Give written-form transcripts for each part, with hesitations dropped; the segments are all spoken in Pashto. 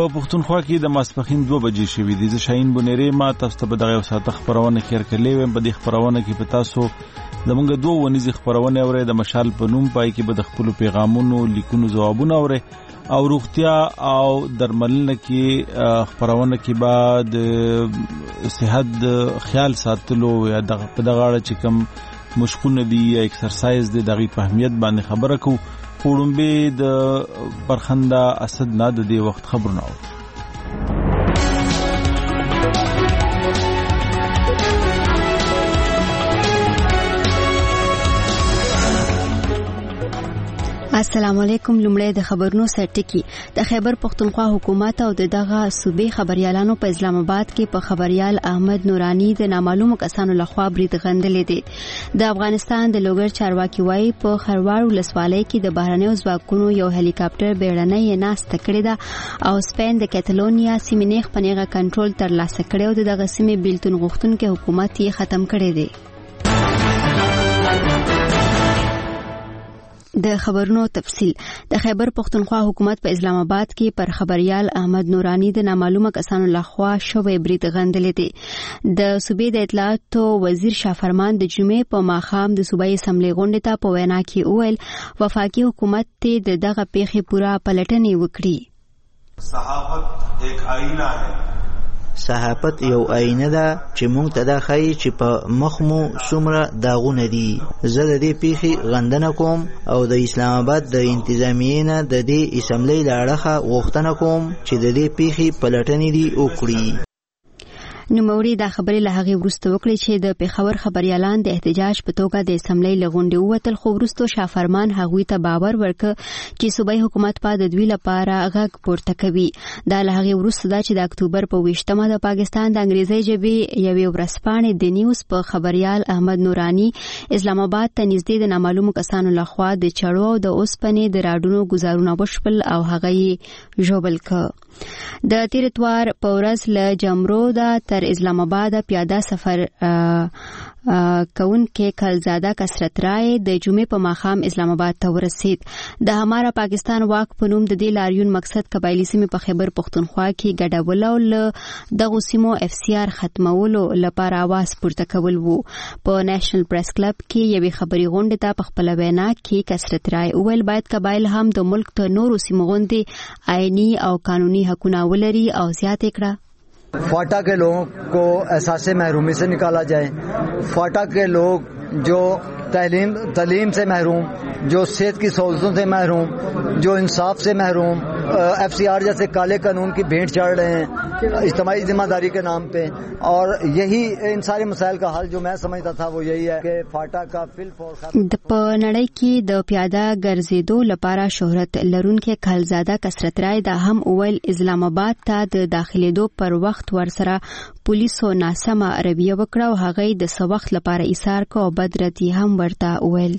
په پښتونخوا کې د ماسپښین 2 بجې شوې دي. زه شاهین بونیری ما تاسو ته په دغه ساعت خبرونه خیر کړلې وم. په دې خبرونه کې په تاسو زمونږ 2 ونیزي خبرونه اوري د مشال په نوم پای کې به د خپل پیغامونو لیکونو جوابونه اوري او روغتیا او درملنه کې خبرونه کې بعد صحت خیال ساتلو یا په دغه اړه چې کوم مشقونه دي یا ایکسرسایز دي دغه په اهمیت باندې خبره کوو. پوړمبه د برخنده اسد نه د دې وخت خبرونه او السلام علیکم. لمړی د خبرونو سرټکی. د خیبر پختونخوا حکومت او دغه صوبې خبريالانو په اسلام آباد کې په خبريال احمد نورانی د نامعلومو کسانو لخوا برید غندلې دي. د افغانستان د لوګر چارواکي وایي په خروار ولسوالۍ کې د بهرنیو ځواکونو یو هلیکاپټر بیړنۍ ناسته کړې ده او سپین د کاتالونیا سیمې نه خپنېغه کنټرول ترلاسه کړي او دغه سیمې بیلتون غوښتونکو حکومت یې ختم کړی دی. د خبرونو تفصیل. د خیبر پختونخوا حکومت په اسلام آباد کې پر خبريال احمد نورانی د نامعلومه کسانو لخوا شوې برید غندلې دي. د صوبې د اطلاعات وزیر شافرمان د جمعې په ماښام د صوبایي اسمبلی غونډې ته په وینا کې وویل وفاقي حکومت ته دغه پیښې پوره پلټنې وکړي. صحافت یک آینه ہے. صحافت یو آینه ده چې موږ ته دا ښایي چې په مخ مو څومره داغونه دي. زه د دې پیښې غندنه کوم او د اسلام آباد د انتظامیې نه د دې اسمبلی له اړخه غوښتنه کوم چې د دې پیښې پلټنې دي وکړي. نوموړي دا خبرې له هغې وروسته وکړې چې د پېښور خبريالان د احتجاج په توګه د اسمبلی له غونډې ووتل، خو وروسته شافرمان هغوی ته باور ورکړ چې صوبایي حکومت به د دوی لپاره غږ پورته کوي. دا له هغې وروسته ده چې د اکتوبر په 20مه د پاکستان د انګریزي ژبې یوې ورځپاڼې د نیوز په خبريال احمد نورانی اسلام آباد ته نږدې د نامعلومو کسانو لخوا د چړو او د اوسپنې د راډونو ګزارونه وشول او هغه یې ژوبل کړ. د تیر اتوار په ورځ له جمروده تر اسلام آباد پیاده سفر کونکي کلزاده کثرت رای د جمعې په ماښام اسلام آباد ته ورسید. د همارا پاکستان واک په نوم د دې لاریون مقصد قبایلی سیمې په خیبر پختونخوا کې ګډول او دغه سیمو FCR ختمولو لپاره आवाज پورته کول وو. په نېشنل پریس کلب کې یوې خبري غونډې ته په خپل وینا کې کثرت رای وویل باید قبایل هم د ملک ته نورو سیمو غوندې آئینی او قانوني حقونه ولري او زیات کړه. फाटा के लोगों को एहसास महरूमी से निकाला जाए. फाटा के लोग जो तालीम से महरूम, जो सेहत की सहूलतों से महरूम, जो इंसाफ से महरूम, FCR जैसे काले कानून की भेंट चढ़ रहे हैं इज्तिमाई जिम्मेदारी के नाम पे, और यही इन सारे मसाइल का हल जो मैं समझता था वो यही है कि फाटा का फिलफور په نړۍ کې د پیاده ګرځېدو لپاره شهرت لرونکي خلزاده کثرت رای دا هم اول اسلام آباد ته د داخليدو پر وخت ورسره پولیسو ناسمه رویه وکړه او هغه د څه وخت لپاره ایثار کو او بدرتي هم ورته وویل.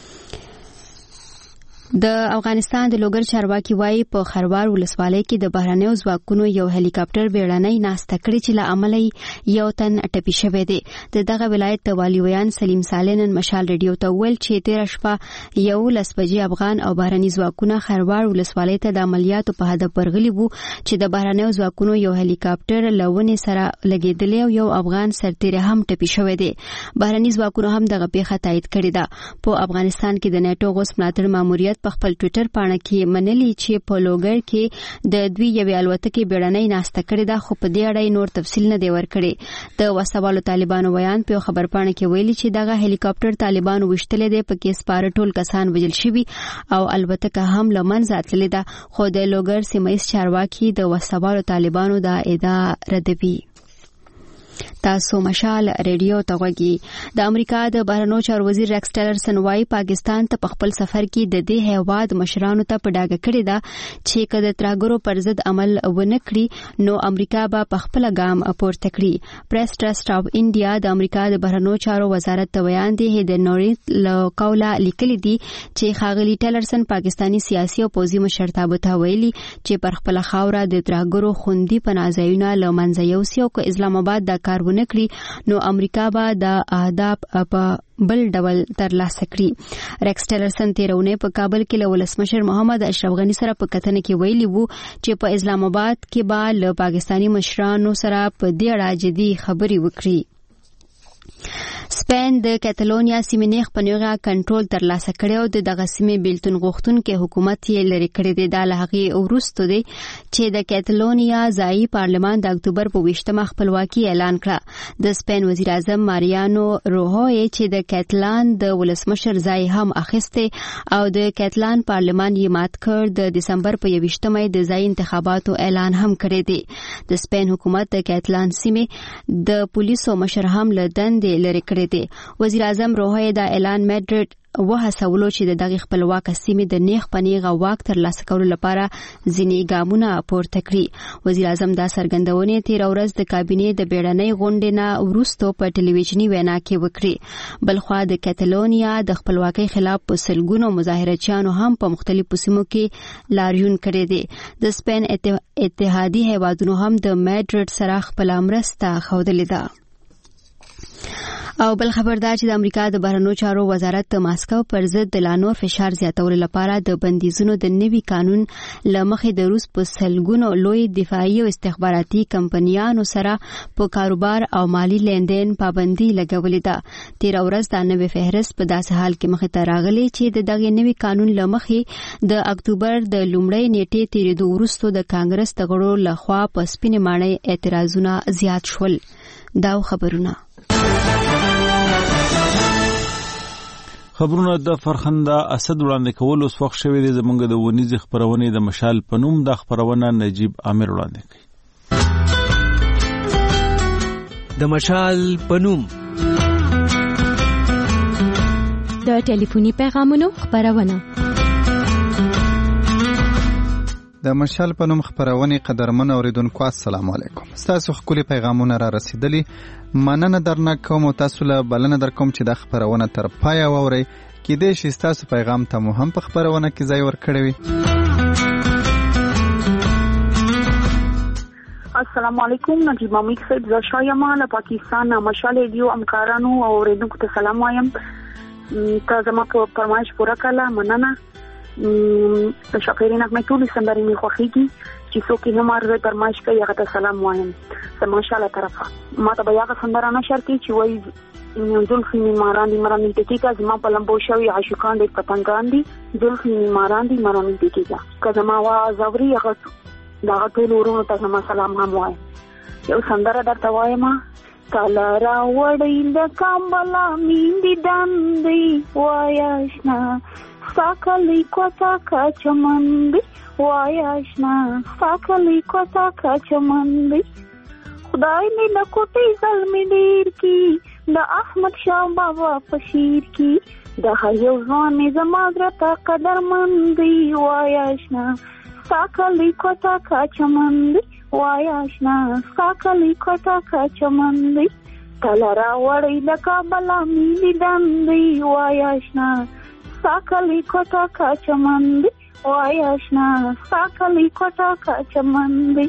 د افغانستان د لوګر چارواکي وایي په خروار ولسوالۍ کې د بهرنیو ځواکونو یو هلیکاپټر بیړنۍ ناسته کړې چې له امله یو تن ټپي شوی دی. دغه ولایت د والي ویان سلیم سالنن مشال ریډیو ته ویل چې 13 شپه 11 بجې افغان او بهرني ځواکونه خروار ولسوالۍ ته د عملیاتو په هدف ورغلي وو چې د بهرنیو ځواکونو یو هلیکاپټر لونه سره لګیدلی او یو افغان سرتیر هم ټپي شوی دی. بهرني ځواکونو هم دغه پیښه تایید کړې ده. په افغانستان کې د نیټو غوث ملاتړ ماموریت په خپل ټوئیټر پاڼه کې منلي چې په لوګر کې د دوی یوې الوتکې بیړنۍ ناسته کړې ده، خو په دې اړه نور تفصیل نه دی ورکړی. د وسوالو طالبانو ویان په خبر پاڼه کې ویلي چې دغه هلیکاپټر طالبانو وشتلې ده، په کې سپاره ټول کسان وژل شوي او الوتکه هم له منځه تللې ده، خو د لوګر سیمه چارواکي د وسوالو طالبانو دا ادعا ردوي. تاسو مشال ریډیو ته غوږی. د امریکا د بهرنیو چارو وزیر ریکس ټیلرسن وايي پاکستان ته په خپل سفر کې د دې هیواد مشرانو ته په ډاګه کړی ده چې کله ترګرو پر ضد عمل ونه کړي نو امریکا به په خپل ګام پورته کړي. پریس ټرست اف انډیا د امریکا د بهرنیو چارو وزارت ته بیان دی د نوري لوکولا لیکلي دي چې خاغلی ټیلرسن پاکستانی سیاسي او پوځي مشرتابه ته ویلي چې پر خپل خاوره د ترګرو خوندي پناهځایونه له منځه یوسي او اسلام آباد د کار ونه کړي نو امریکا به د اهداف په بل ډول ترلاسه کړي. ریکس ټیلرسن تیرونه په کابل کې له ولسمشر محمد اشرف غنی سره په کتنه کې ویلي وو چې په اسلام آباد کې به له پاکستاني مشرانو سره په دې اړه جدي خبرې وکړي. سپین د کاتالونیا سیمې نیغ په نیغه کنټرول ترلاسه کړی او دغه سیمې بیلتون غوښتونکي حکومت یې لرې کړی دی. دا له هغې وروسته دی چې د کاتالونیا ځایي پارلمان د اکتوبر په 20 خپلواکي اعلان کړه. د سپین وزیر اعظم ماریانو روهوی چې د کاتالان د ولسمشر ځای هم اخیسته او د کاتالان پارلمان یې مات کړ، د دسمبر په 21 د ځای انتخاباتو اعلان هم کړی دی. د سپین حکومت د کاتالان سیمې د پولیسو مشر هم له دندې لرې کړی دی. وزیر اعظم روحي دا اعلان میډرډ وهڅولو چې د دغه خپلواک سیمې د نیغ په نیغه واک ترلاسه کولو لپاره ځینې ګامونه پورته کړي. وزیر اعظم دا څرګندونې تیر ورځ د کابینې د بیړنۍ غونډې نه وروسته په ټلویزیوني وینا کې وکړي. بلخوا د کاتالونیا د خپلواکۍ خلاف په سلګونو مظاهرچیانو هم په مختلفو سیمو کې لاریون کړی دی. د سپین اتحادي هیوادونو هم د میډرډ سره خپل مرسته ښودلې ده. او بل خبردار چې د امریکا د بهرنیو چارو وزارت د ماسکو پر ضد د لا نور فشار زیاتولو لپاره د بندیزونو د نوي قانون له مخې د روس په سلګونو لوی دفاعي او استخباراتي کمپنیانو سره په کاروبار او مالی لیندین پابندي لګولې ده. تیر ورځ دا نوې فهرست په داسې حال کې مخې ته راغلی چې د دغه نوي قانون له مخې د اکتوبر د لومړۍ نیټې تیریدو وروسته د کانګرس د غړو لخوا په سپینې ماڼۍ اعتراضونه زیات شول. دا خبرونه د فرخنده اسد وړاندې کول اوس وخت شوی دی. زمونږ د ونیزې خپرونې د مشال په نوم د خپرونه نجیب عامر وړاندې کوي. د مشال په نوم د ټلیفوني پیغامونو خپرونه. د مشال په نوم خپرونې قدرمن اوریدونکو السلام علیکم. تاسو خپل پیغامونه را رسیدلی، مننه درنه کوم او تاسو له بلنه در کوم چې د خپرونه تر پای واورئ. کېدای شي تاسو پیغام ته مو هم په خپرونه کې ځای ورکړی وي. السلام علیکم. نجیب عامر صاحب، زه شایم له پاکستان مشال ریډیو همکارانو او اوریدونکو ته سلام وایم. ته زما په فرمایش پوره کړه، مننه. د شاکرین احمد ټول سندرې می خوښیږي چې څوک یې هم ارزه فرمایش کوي هغه ته سلام وایم. زه ماشاءالله طرفه ما ته بیا سندره نشر کی چې وای زلفی ماران دی مرامي دقیقه زما په لمبو شوی عاشقان دی پتنګان دی زلفی ماران دی مرامي دقیقه که زما आवाज اوري هغه دا ټول ورونو ته زما سلام هم وایم. یو سندره درته وایم. کله را وړی د کامبلا میندې دندې وایاشنا ساکلی کوتا کا چمندی وایاشنا ساکلی کوتا کا چمندی خدای می د کوټي زلمی ډیر کی د احمد شاه بابا پشیر کی د هر یو ځوان زما درته قدرمندی وایاشنا ساکلی کوتا کا چمندی وایاشنا ساکلی کوتا کا چمندی کله را وړی د کابل می دندې وایاشنا ساکلی کوتا کا چمندی وایاشنا ساکلی کوتا کا چمندی.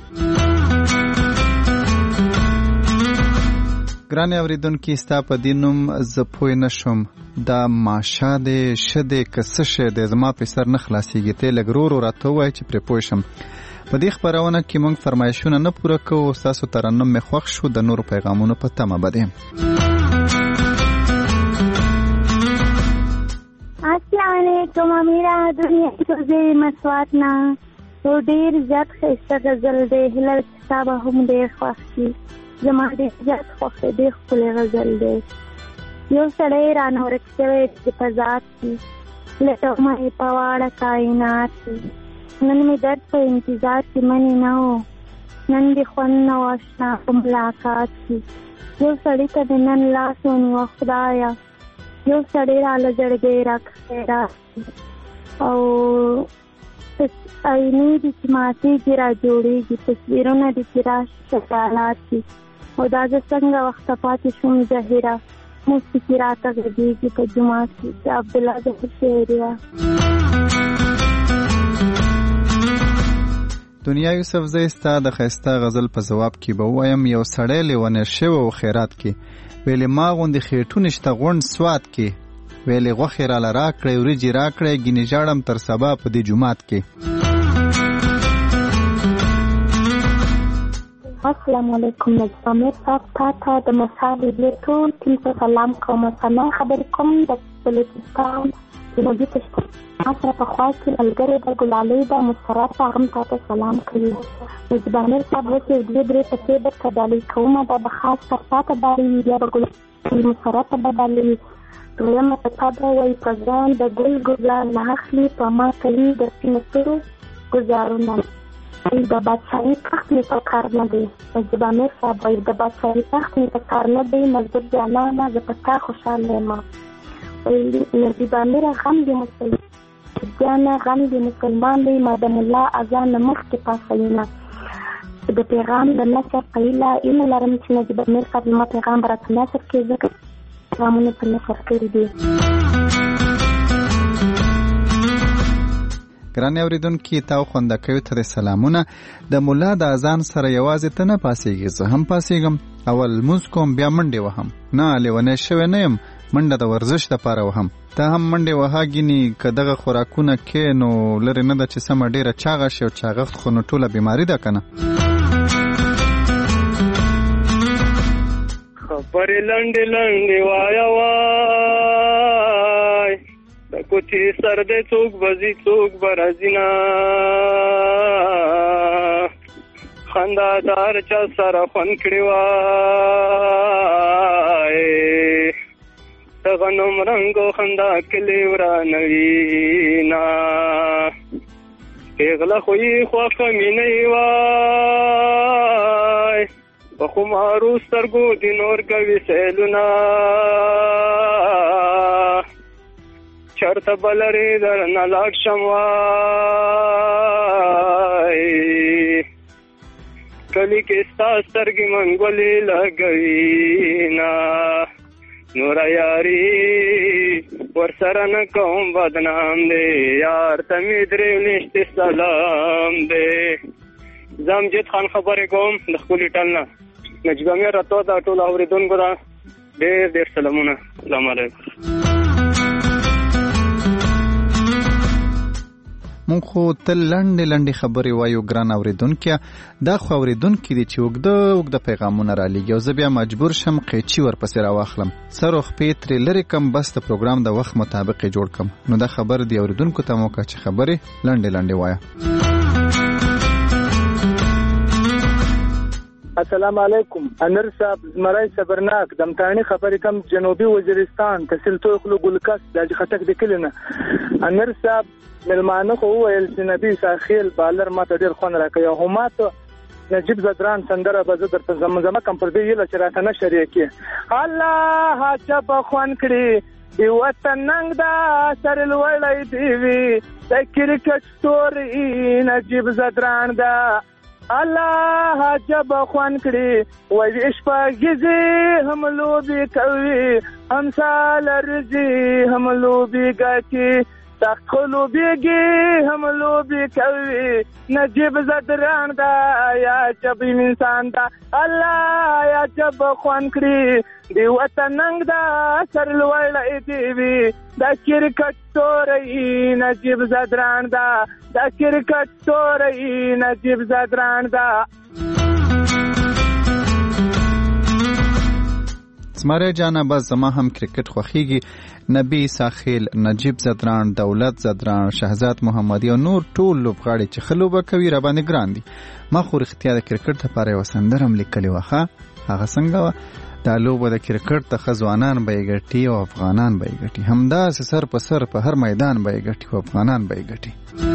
ګران اوریدونکو ستا په دینوم ز پوی نشم دا ماشه دې شده کسشه دې زما په سر نه خلاصيږي. ته لګرور راته وای چې پر پوه شم. په دې خبرونه کې موږ فرمایشونه نه پوره کوو. تاسو ترنم مې خوښ شو. د نورو پیغامونو په تمه بده. السلام علیکم. امیرا دنیا سوزه مسوات نا تو ډیر زیات خسته غزل دې هلل کتاب هم دې خوښي زما دې زیات خوښه دې خپل غزل دې یو سړی را نور کېوي چې پزات کی لته مې پواړه کائنات نن می درد په انتظار کې منی نه و نن دې خون نو آشنا په ملاقات کې یو سړی ته نن لاس ونیو خدایا یو سړی را لږړګې راکړه او آینې دې چې ماتېږي را جوړېږي تصویرونه دې چې راشي خیالات دي او دا زه څنګه وخته پاتې شوم زهیره موسیقي راته غږېږي په جومات کې د عبدالله ظهور شعریا. دنیا یوسف زه ستا د ښایسته غزل په ځواب کې به ووایم یو سړی لیونی شوی و خیرات کې ویلې ما غوندې خېټونې شته غونډ سوات کې ویلې غوښې راله راکړی وریجې راکړی ګینې ژاړم تر سبا په دې جومات کې. السلام علیکم نجیبه میر صاحب تا د مسار ریډیو ټول ټیم ته سلام کوم. ثنا خبرې کوم د بلوچستان جنوبي پښتون سره په خوا کې ملګرې د ګلالۍ د مسرت هغه تا ته سلام کوي. نجیبه میر صاحب وکړي دې درې ته به کډالۍ کوم دا به خاص تر تاسو باندې بیا به ګلالۍ مسرت به باندې دویمه ته دا وایي پرځان د ګل ګلان نه اخلي په ما کوي د سینسرو گزارونه د بادشاہي تخت می په کار نه دی. نجیبه میر صاحب وایي د بادشاہي تخت می په کار نه دی مزدور جانانه زه په تا خوشحاله یم. نجیبه میر غم دی مسلمان دی ما د ملا اذان مخکې پاسوینه د پیغام د نشر قیله اینه لرم چې نجیبه میر صاحب ما پیغام برات نشر کې ځکه پیغامونه په نشر کړي دي. ګرانې اورېدونکي تاو خوندکیو ته سلامونه. د ملا د اذان سره یوازې ته نه پاسېږي زه هم پاسېږم اول لمونځ کوم بیا منډې وهم نه لیونی شوی نه یم منډه د ورزش دپاره وهم ته هم منډې وها ګینې که دغه خوراکونه کې نو لرې نه ده چې سمه ډېره چاغه شي او چاغښت خو نو ټوله بیماري ده که نه. خبرې لنډې لنډې وایه وای د کوڅې سر دی څوک بځي څوک به راځي نه خندادار چا سره خوند کړې وای د غنم رنګو خندا کلي ورانوي نه پیغله خو یې خوښه مینه وای په خمارو سترګو دې نور کوي سیلونه چرته بلرې درنه لاړ شم وای کلی کې ستا سترګې منګولې لګوي نه نوره یاري ورسره نه کوم بدنام دی یار ته مې درې نشتې سلام دی. زه امجد خان خبرې کوم د خپلې ټل نه نجیبه میر راته د ټولو اورېدونکو ته ډېر ډېر سلامونه. السلام علیکم. مونږ خو تل لنډې لنډې خبرې وایو ګران اورېدونکي دا خو اورېدونکي دي چې اوږده پیغامونه رالیږي او زه بیا مجبور شم قیچي ورپسې راواخلم سر و خپې ترې لرې کم بس د پروګرام د وخت مطابق یې جوړ کم نو دا خبر دی اورېدونکو ته موکه چې خبرې لنډې لنډې وایه. السلام علیکم. انر صاحب زمرای صبرناک دمتانی خبرې کم جنوبي وزیرستان تحصیل توکلو ګلکس د خټک د کلینه. انر صاحب ملمانه خو ویل چې نبی ساخیل بالر ماته ډیر خوند راکوي او ماته نجیب زدران سندره به زه درته زمزمه کم پر دې یله چې راته نه شریکې الله عجب خوند کړي دی وطن ننګ دا سر لوړی دی وي د کرکټ ستوري نجیب زدران دا الله عجب خوند کړي وایي شپږیزې هم لوبې کوي همسال رزي هم لوبې ګټي سخت خو لوبېږي هم لوبې کوي نجیب زدران دا یا عجب انسان دا الله یا عجب خوند کړي دی وطن ننګ دا سر لوړی دی وي دا کرکټ ستوری نجیب زدران دا دا کرکټ ستوری نجیب زدران دا. زمره جانا بس زما هم کرکټ خوخیږي نبی ساخیل نجیب زدران دولت زدران شهزاد محمدی او نور ټول لوبغاړي چې خلوبه کوي را باندې ګران دي. ما خو اختیار کرکټ لپاره یو سندرم لیکلی وخه هغه څنګه دا لوبه د کرکټ د خزوانان به ګټي او افغانان به ګټي همدا سر په سر په هر میدان به ګټي او افغانان به ګټي.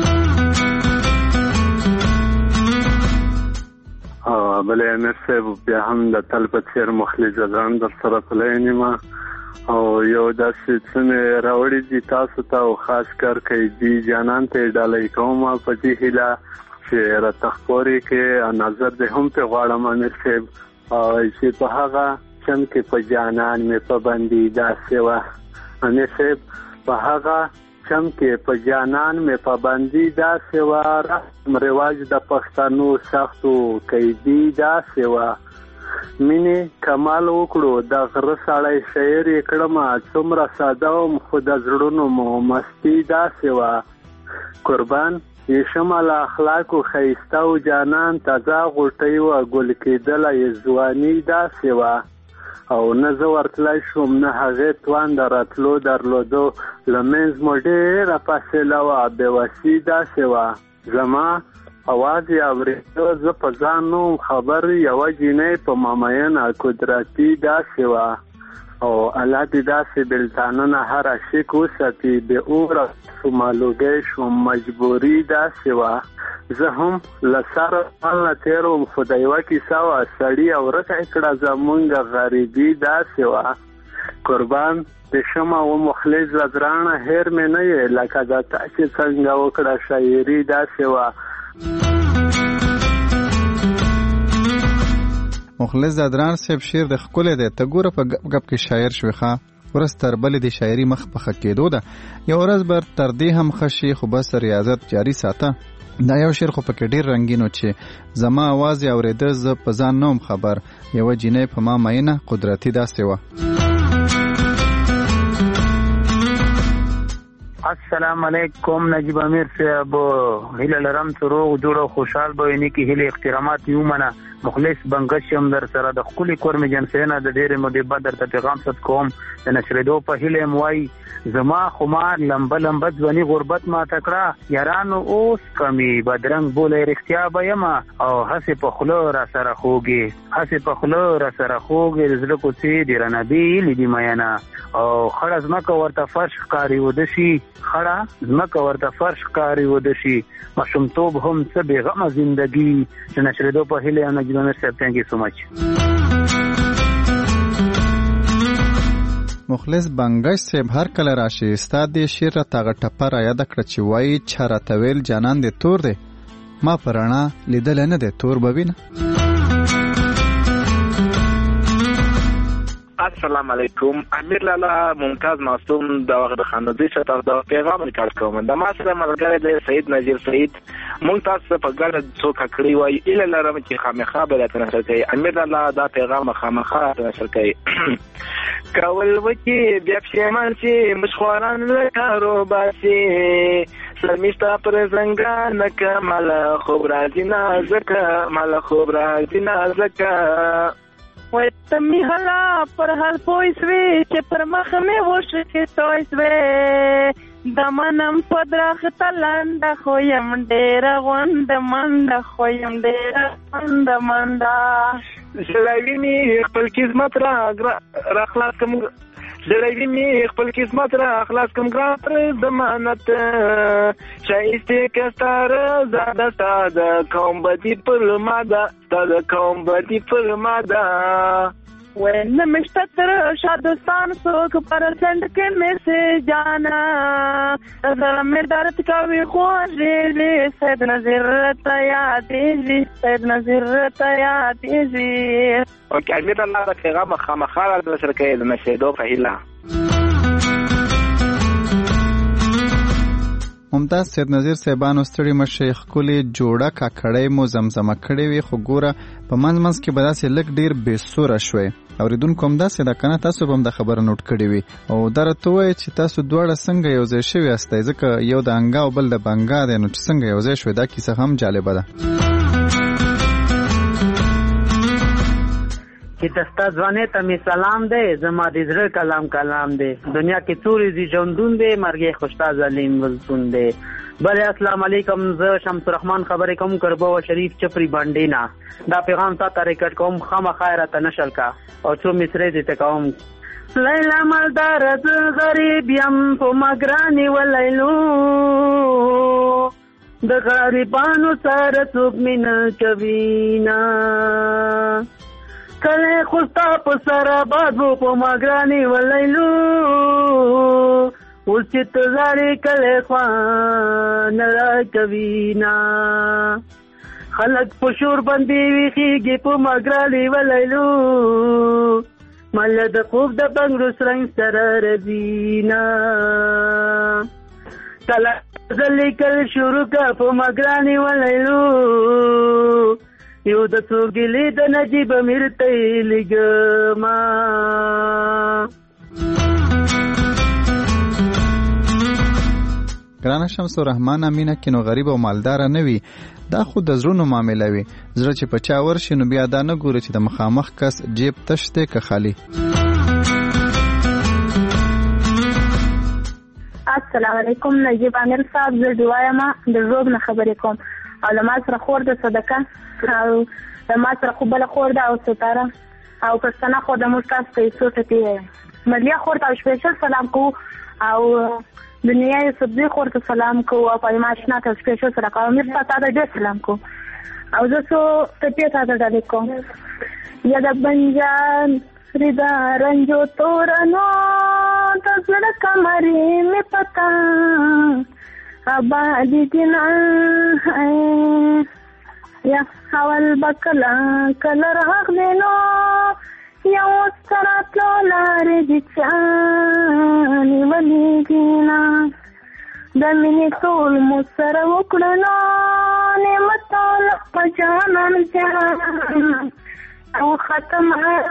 بلې نصیب بیا هم د تل په څیر مخلص زدران در سره پلینې ما او یو داسې څه راوړي دي تاسو ته او خاص کر کوي دي جانان ته ډالۍ کوم په دې هیله چې راته خپورې کې نظر دې هم په غواړم نصیب چې په هغه چم کې په جانان مې پابندي داسې وه نصیب په هغه پرچم کې په جانان مې پابندي داسې وه، رسم رواج د پښتنو سختو قیدي داسې وه. مینې کمال وکړو د غره سړی شعر یې کړمه، څومره ساده وم خو د زړونو مو مستي داسې وه. قربان یې شمه له اخلاقو ښایسته و جانان، تازه غوټۍ وه ګل کېدله یې ځواني داسې وه. او نه زه ورتلی شوم نه هغې توان د راتلو درلودو، له منځ مو ډېره فاصله وه بېوسي داسې وه. زما اواز یې اورېده زه په ځان نه وم خبر، یوه جینۍ په مامینه قدرتي داسې وه. او الله دې داسې بلتانونه هر عاشق وساتي، بې اوره سومالوګی شوم مجبوري داسې وه. زه هم له سره مال نه تېر وم خو د یوه کیسه وه، سړي او ورکه یې کړه زمونږ غریبي داسې وه. قربان د شمه و مخلص له ګرانه هېر مې نه یې، لکه د تا چې څنګه وکړه شاعري داسې وه. مخلص زادران صاحب شعر د ښکلی دی، ته ګوره په ګپ ګپ کې شاعر شوې ښه، ورځ تر بلې د شاعري مخ په ښه کېدو ده، یو ورځ به تر دې هم ښه شي، خو بس ریاضت جاري ساته. دا یو شعر خو پکې ډېر رنګین و چې زما اواز یې اورېده زه په ځان نه وم خبر، یوه جینۍ په ما مینه قدرتي داسې وه. السلام علیکم نجیب امیر صاحب، هیله لرم چې روغ جوړ او خوشحال به وي، نیکې هیلې احترامات یې ومنه. مخلص بنګش یم در سره د ښکلي کورمې جنسۍ نه د ډېرې مودې بعد درته پیغام ست کوم، د نشرېدو په هیله یم وایي زما خمار لمبه لمبه ځواني غربت ماته کړه، یارانو اوس کمي بدرنګ بولی رښتیا به یمه، او هسې په خوله را سره خوږې، هسې په خوله را سره خوږې، د زړه کوڅې دې رانه بېلې دي میینه، او خړه ځمکه ورته فرش ښکاري وده شي، خړه ځمکه ورته فرش ښکاري وده شي، ماشومتوب هم څه بېغمه زندګي. د نشرېدو په هیله یم نجیب امیر صاحب، تھینک یو سو مچ. مخلص بنګش صاحب هر کله راشي ستا دې شعر راته هغه ټپه را یاده کړه چې وایي چا راته ویل جانان دې تور دی، ما په رڼا لیدلی نه دی تور به وینه. السلام علیکم، امیر لالا ممتاز معصوم د وخت خانوزي شته د پیغام ریکارډ کوم. د ما سره ملګری دی سید نذیر سید، مونږ تاسو په ګډه څوک کړی وای اله لرم چې خامخا به راته نشر کوي. امیر لالا دا پیغام خامخا راته نشر کوي. کول وکي بیا پښیمان چې مشخواران له کارو باسي، سرمیستا پر زنګا نک مال خوب راځي نازکه، مال خوب راځي نازکه. وای تمی حالا پر حال پویسوی چې پر مخ مې وشکې تویسوی، د منم پدرخ تلنده خویم ډېره غونده منده، خویم ډېره غونده منده. زړوي مې خپل قسمت را خلاص کم، زړوي مې خپل قسمت را خلاص کم ګران پر ضمانت، شایستې کستاره زاده ستا د قوم بدي پر ما ده، ستا د قوم بدي پر ما ده. وای نه مې شته تر شادستان څوک پرسنټ کې مې سې جانا، زړه مې درد کوي خوږې، سید نظیر ته یادېږي، سید نظیر ته یادېږي. اوکې امیر الله د پیغام خامخا راته نشر کوي د نشرېدو په هیله. ممتاز سید نظیر صاحبانو ستړي مشه ښکلې جوړه کاکړۍ مو زمزمه کړې وي، خو ګوره په منځ منځ کې به داسې لږ ډېر بېسوره شوی. اورېدونکو هم داسې ده که نه، تاسو به هم دا خبره نوټ کړې وي. او دا راته ووایه چې تاسو دواړه څنګه یو ځای شوي یاستی، ځکه یو د انګا او بل د بنګا دی، نو چې څنګه یو ځای شوی دا کیسه هم جالبه ده. چې تستا ځوانې ته مې سلام دی، زما د زړه کلام کلام دی، دنیا کې تورې دي ژوندون دی، مرګې خوشتا ظالم ولتون دی. بله السلام علیکم، زه شمس الرحمن خبرې کوم کربو شریف چپری باندې نه. دا پیغام تا ته ریکارډ کوم، خامخا راته نشل کا او څو مصرې دې ته کوم. لیلا مالدار زه غریب یم په مګرانې ولیلو، د غریبانو سره څوک مینه کوي نه، کله خوستا په سره بادو په مګرانې ولیلو، اوس چې ته زارې کله خوان را کوي نه، خلک په شور باندې ویښېږي په مګرانې ولیلو، مله د خوب د بنګړو سرنګ سره رځي نه. کله غزل لیکل شروع کا په مګرانې ولیلو یو د څو ګیلې د نجیب امیر ته لګما. ګرانه شمس الرحمن امینه کینو غریب او مالدار نه وي، دا خو د زړونو معامله وي. زړه چې په چا ورشي نو بیا دا نه ګوري چې د مخامخ کس جیب تش دی که خالی. السلام علیکم، نجیب امیر صاحب، زه ډیوایم د روب نه خبرې کوم او له ما سره خور د صدقه او له ما سره خو بله خور ده او ستاره او پښتنه خور د موږ تاسو ته یې څو ټکي ملیه خور ته سپیشل سلام کوو او دنیا یوسفزي خور ته سلام کوو او فاطمه اشنا ته سپیشل سلام کوو. امیر صاحب ته ډېر سلام کوو او زه څو ټکي ته ډالې کوم. یا د بنجان ردا رنجو تورنو د زړه کمرې مې پتا آبادي دینا یا اول بکلا کلر حق دینو یا وستراتلو لارې دي چانې ولی دینا د مینې ټول مو سره وکړنو نعمتونه په جانان جان او ختم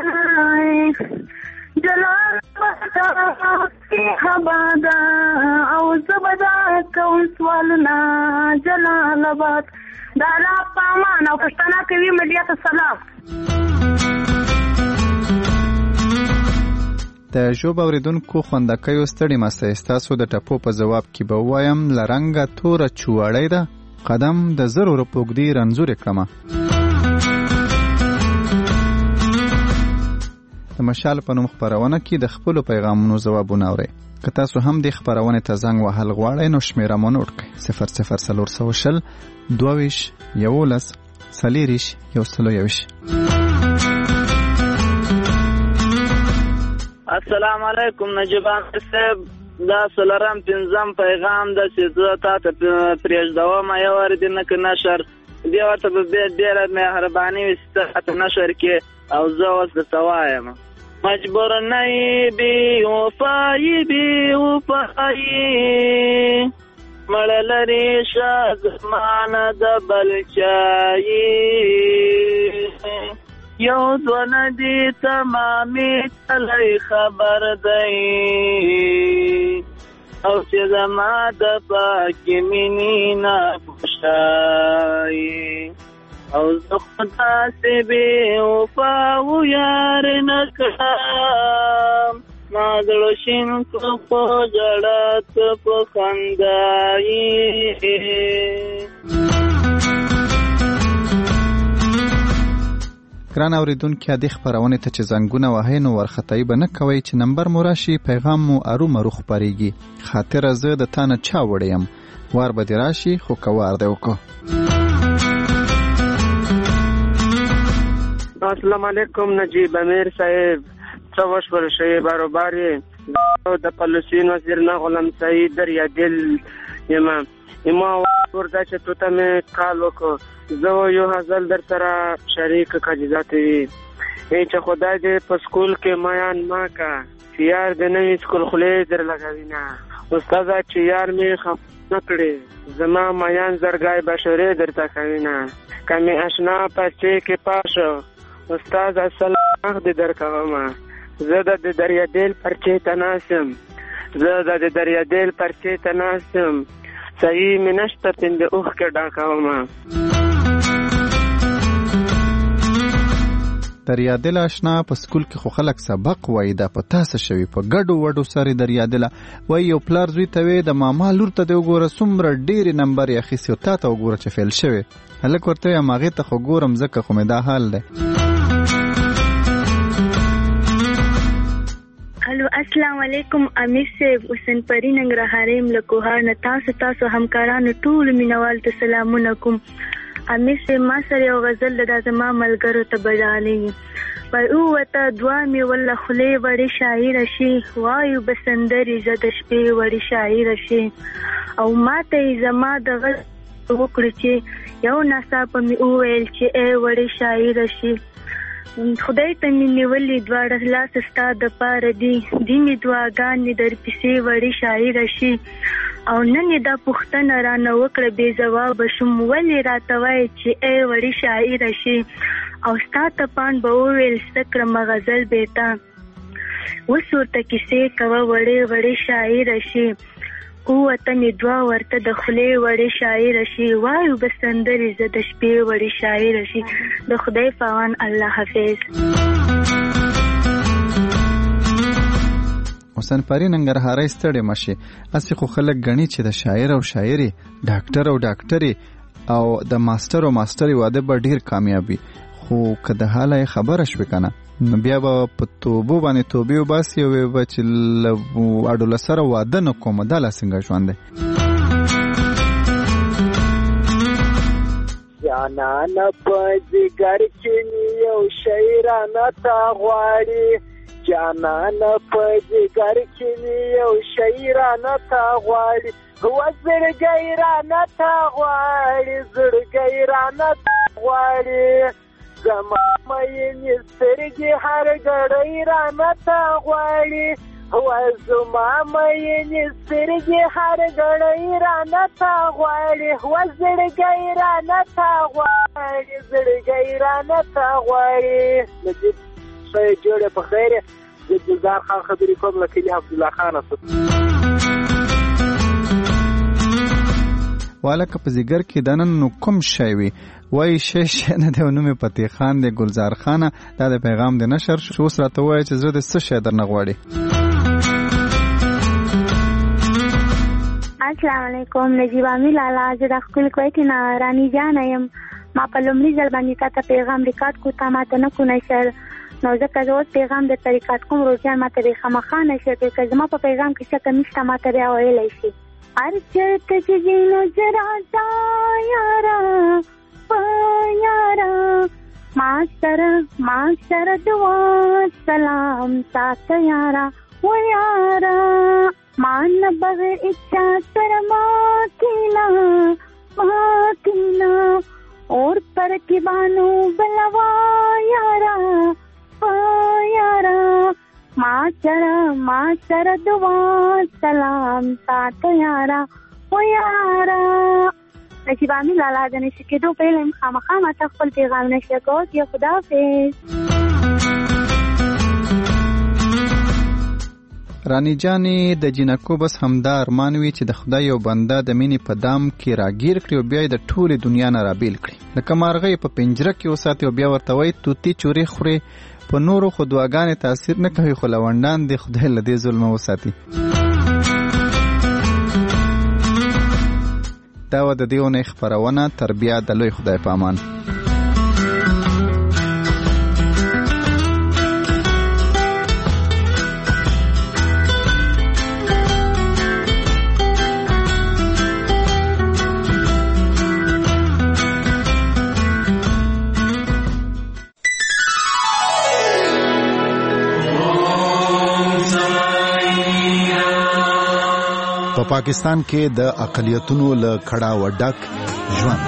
جلال بدا حبادا او زبدا کون سوالنا جلال آباد دا لا پامان او پښتنه کوي مليات السلام. د ژوب اوریدونکو خوندکیو ستړي مسته ستاسو د ټپو په جواب کې به وایم لرنګه توره چوړی ده قدم د زرو رپوګدي رنځور کړمه. د مشال په نوم خبرونه کې د خپل پیغامونو جوابونه اورئ. که تاسو هم د خبرونه ته زنګ وهل غواړئ نو شمیره مو نوٹ کړئ 00420 22 11 40 121. السلام علیکم نجیب امیر صاحب، دا سلرم پنځم پیغام د سیزه تاسو پرېږدوم یو ور دي نه نشر دی ورته به ډېر مهرباني وستات نشر کې او زه اوس د سوایم مجبور نه بي وفای مړلري شازمان د بلچای یو دون دی تمامی تلی خبر دی او چې زما د پاکی منی نپوشای او زه خدا سی بی وفاو یار نکرم ما دلوشین کو پو جڑت پو خندائی. ګران اوریدونکو د خبرونه ته چې زنګونه وهي نو ورختای به نه کوي چې نمبر مو راشي پیغام مو ارو خبريږي خاطر زه د تانه چا وړم وار به دی راشي خو کوار دی وکړه. السلام علیکم نجیب امیر صاحب، څه وشول شي برابر د پالیسین وزیر نه غلام سعید دریا دل یما ورته چې تو ته مې کال وکړ زه یو غزل در سره شریک کاجزات وي چې خدای دې په سکول کې میان ما کا چې یار دې نوې سکول خلې در لګوي نه استاد چې یار مې خف نکړي زما میان زرګای بشری درته کوي نه کمه آشنا پچې کې پاشو استاد السلام دې درکوم زه د دریا دل پرچې تناسم صحیح منشت تند اوخ کې ډاکاوما. دریا دل آشنا په سکول کې خو خلک سبق وای دا په تاسو شوی په ګډو وډو سره دریا دل وای یو پلار زوی ته وې د ماما لور ته دی وګوره څومره ډېر نمبر یې اخیستی او تا ته وګوره چې فیل شوی هلک ورته یې ماغې ته خو ګورم ځکه خو مې دا حال دی. الو السلام علیکم امیر صاحب، حسین پری ننګرهاریم له کوهار نه تاسو همکارانو ټول مینوال ته سلامونه کوم. امیر صاحب ما سره یو غزل د زما ملګرو ته بډالې پر اوته دعا مې ولا خلې وړې شاعر شي وایو بسندري زده شپې وړې شاعر شي او ماته زما د غزل وکړي چې یو ناڅاپه مې وویل چې ای وړې شاعر شي خدای ته مې نیولې دواړه لاس ستا د پاره دي مې دعاګانې در پسې وړې شاعره شي او نن یې دا پوښتنه رانه وکړه بې ځوابه شوم ولې راته وایې چې ای وړې شاعره شي او ستا ته پان به وویل څه کړمه غزل بیتا اوس ورته کیسې کوه وړې وړې شاعره شي وطن دوا ورته د خولې وړې شاعره شي وایو به سندرې زه د شپې وړې شاعره شي د خدای پاوان الله حافظ. حسین پاری ننګرهارۍ ستړی مشي اسی خو خلک غني چې د شاعر او شاعري ډاکټر او ډاکټري او د ماستر او ماستري واده به ډیر کامیابي خو که د حاله خبره شوې کنه نو بیا به په توبو باندې توبې وباسي او به چې اډوله سره واده نه کوم دا لا څنګه ژوند دی. جانانه په ځیګر کې یو شاعرانه تا غواړي جانانه په ځیګر کې یو شاعرانه تا غواړي وزړګی رانه تا غواړي زړګی رانه تا غواړي زما مینې سترګې هر ګړی رانه تا غواړي زما مینې سترګې هر ګړی رانه تا غواړي زړګی رانه تا غواړي زړګی رانه تا غواړي. نجیب صحیح جوړه په خیر د دلدار خان خبرې کوم له کلي عبدالله خان والکه په زیګر کې دنن نو کوم شی وي وای شې نه دی نو مې پتی خان دی ګلزار خانه دا د پیغام د نشر شو اوس راته وای چې زه د څه شی درنه غواړي. السلام علیکم نجیب امی لالا زه د خپل کویت نه رانی جان یم ما په لومړي ځل باندې تا پیغام ریکارډ کو تا ماته نه کو نشر نو ځکه زه پیغام د طریقات کوم روزان ماته د خامخانه شته چې زما په پیغام کې څه کمیشته ماته بیا ویلای شي ارچت چې جینو جرا تا یارا یارا ماستر دعا سلام سات یارا و یارا مان بغیر اچھا سر ماتینا اور پر کی بانو بلوا یارا یارا ماستر دعا سلام سات یارا و یارا. نجیب امی لالا د نشه کېدو پهله یم خامخا ماته خپل پیغام نشه کوت یا خداحافظ. رانی جانې د جنکو بس همدا ارمان وي چې د خدای یو بنده د مینې په دام کې راګیر کړي او بیا د ټولې دنیا نه رابیل کړي لکه مارغۍ په پنجره کې وساتي او بیا ورته وایي توتي چورې خوري په نورو خو دعاګانې تاثیر نه کوي خو لونډان د خدای له دې ظلمه وساتي. دا و د دې اونۍ خپرونه تر بیا د لوی خدای په امان. په پاکستان کې د اقلیتونو له کړه و ډک ژوند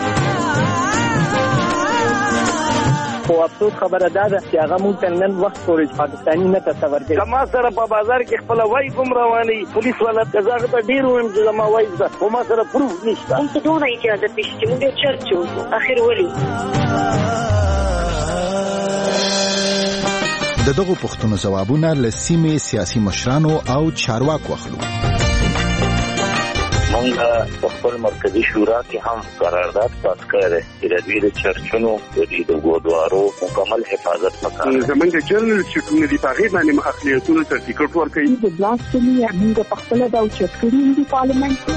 خو افسوس خبره ده چې هغه مونږ ته نن وخت پورې پاکستاني نه تصور کوي. کما سره په بازار کې خپل وای کوم رواني پولیس والا کزاغه ته ډیر ویم چې ما وای ده خو ما سره پروف نشته. مونږ ته دوه اجازه پېښې مونږ چرچو اخر ولي د دغه پښتنو جوابونه له سیمې سیاسي مشرانو او چارواکو اخلو. مونږ په خپل مرکزی شورا کې هم قرارداد پاس کړی چې د دوی د چرچونو د ګودوارو مکمل حفاظت وکړي. زمونږ جنرال سکرټری دی په غیر باندې اقلیتونو ته ټیکټ ورکړي. د بلاسټمي موږ په خپل د چرچونو دی پارلیمنت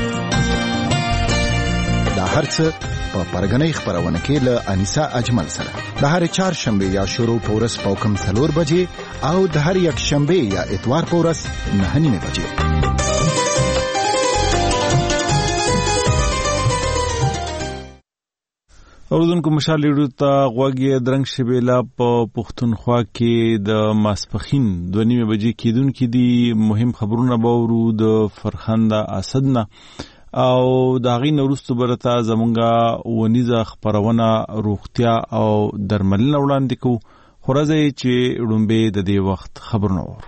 دا هرڅه په پرګنۍ خبرونه کې له انیسا اجمل سره د هر چهارشنبه یا شروع پورس پوکم 4 بجې او د هر یک شنبه یا اتوار پورس 9 بجې. اوردونکو مشال لیډو ته غوږی درنګ شبیلا په پښتونخوا کې د ماسپخین 2:30 بجې کېدونکې دي مهم خبرونه باورو د فرخنده اسدنه او د غي نورستو برته زمونږه ونیزه خبرونه روغتیا او درملنه وړاندې کو خو راځئ چې ړومبې د دې وخت خبرونه واورو.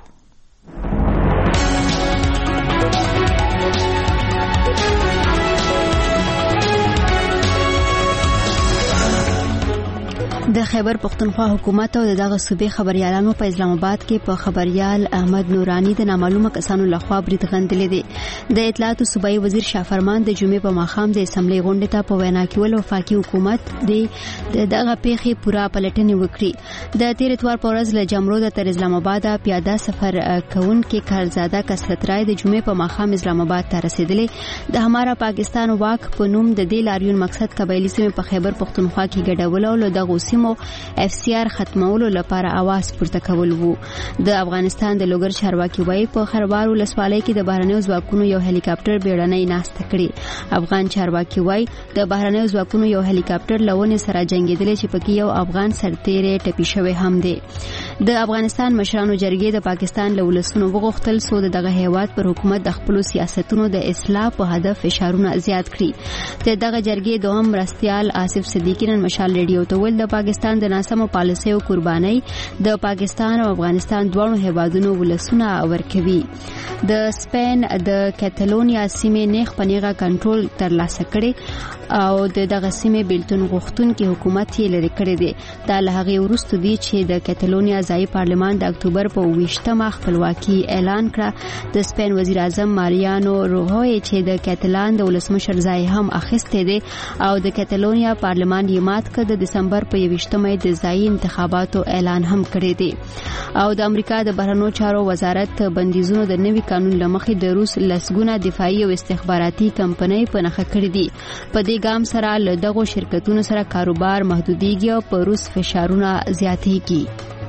د خیبر پختونخوا حکومت او دغه صوبې خبريالانو په اسلام آباد کې په خبريال احمد نورانی د نامعلومه کسانو لخوا برید غندلې دي. د اطلاعات صوبایي وزیر شافرمان د جمعې په ماښام د اسمبلی غونډې ته په وینا کې ول وفاقي حکومت دغه پیښې پوره پلټنې وکړي. د تیر اتوار په ورځ له جمرود تر اسلام آباد پیاده سفر کوونکي کارزاده کثرت رای د جمعې په ماښام اسلام آباد ته رسیدلې. د همارا پاکستان واک په نوم د دې لاریون مقصد قبایلی سیمې په خیبر پختونخوا کې ګډول او دغه سیمو اف سی آر ختمولو لپاره आवाज پورته کول وو. د افغانستان د لوګر چارواکي وایي په خربار ولسوالۍ کې د بهرنیو ځواکونو یو هلیکاپټر بیړنۍ ناسته کړې. افغان چارواکي وایي د بهرنیو ځواکونو یو هلیکاپټر لونه سره جنگیدل چې پکې یو افغان سرتیری ټپي شوی هم دی. د افغانستان مشرانو جرګې د پاکستان له ولسونو وغوښتل سو دغه هیواد پر حکومت د خپل سیاستونو د اصلاح په هدف فشارونه زیات کړي. دغه جرګې دوهم مرستيال آصف صدیقی نن مشال ریډیو ته ول د پاکستان د ناسمو پالیسیو قرباني د پاکستان او افغانستان دوه هیوادونو ولسونه ورکوي. د سپین د کاتالونیا سیمې نیغ پنیغه کنټرول ترلاسه کړي او دغه سیمې بیلتون غوښتونکي حکومت یې لري کړی دی. دا له هغه وروسته دی چې د کاتالونیا ځایي پارلمان د اکتوبر په 28مه خپلواکي اعلان کړه. د سپین وزیر اعظم ماریانو روهوی چې د کاتالان د ولسمشر ځای هم اخیسته دی او د کاتالونیا پارلمان یې مات کړ. د دسمبر په 28مه د ځایي انتخاباتو اعلان هم کړی دی. او د امریکا د بهرنیو چارو وزارت بندیزونو د نوي قانون لمخې د روس لسګونه دفاعي او استخباراتي کمپنۍ په نخښه کړې دي. په دې ګام سره له دغو شرکتونو سره کاروبار محدودیږي او په روس فشارونه زیاتېږي.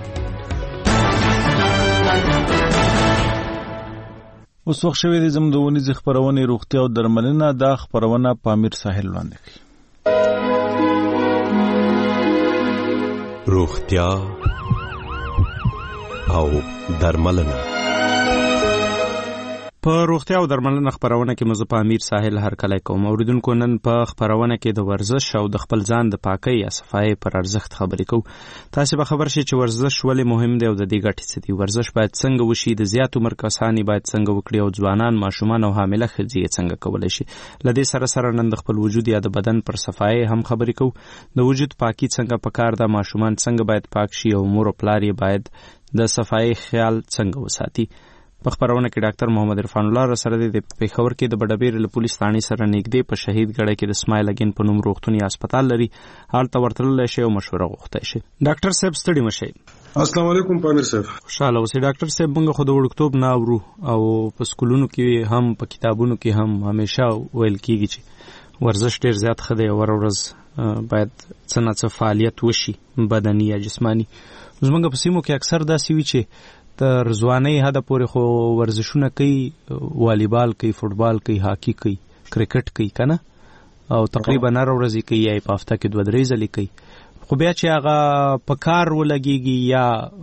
اوس وخت شوی دی زموږ د ونیزې خپرونې روغتیا او درملنه. دا خپرونه په امیر ساحل وړاندې کوي. روغتیا او درملنه. په روغتیا او درملنه خبرونه کې مزه په امیر ساحل هر کله کوم اوریدونکو. نن په خبرونه کې د ورزش او د خپل ځان د پاکۍ یا صفای پر ارزښت خبرې کوو. تاسو به خبر شئ چې ورزش ولې مهم دی او د دې ګټې څه دي. ورزش باید څنګه وشي، د زیات عمر کسانی باید څنګه وکړي او ځوانان، ماشومان او حامله ښځې څنګه کولای شي. لدې سره نه د خپل وجود یا د بدن پر صفای هم خبرې کوو. د وجود پاکي څنګه پکار ده، ماشومان څنګه باید پاک شي او مور او پلار یې باید د صفای خیال څنګه وساتي. په خبرونه کې ډاکټر محمد عرفان الله سره د پیښور کې د بډبیر له پولیس ثاني سره نږدې په شهید ګړی کې د اسماعیل اگین په نوم روغتوني هسپتال لري. حالت ورتلل شي او مشوره غوښتای شي. ډاکټر صاحب ستړي مشي. السلام علیکم پامیر صاحب. خوشاله اوسئ ډاکټر صاحب. موږ خو د وړکتوب نه اورو او په سکولونو کې هم په کتابونو کې هم همیشه ویل کیږي چې ورزش ډیر زیات ښه دی او ورځ باید څه نه څه فعالیت وشي بدني یا جسمانی. زموږ په سیمو کې اکثر داسې وي چې تر ځوانۍ حده پورې خو ورزشونه کوي، والیبال کوي، فوټبال کوي، هاکی کوي، کرکټ کوي کنه او تقریبا هر ورځ کوي یا په هفته کې 2-3 ځلې کوي. خو بیا چې هغه په کار ولګيږي یا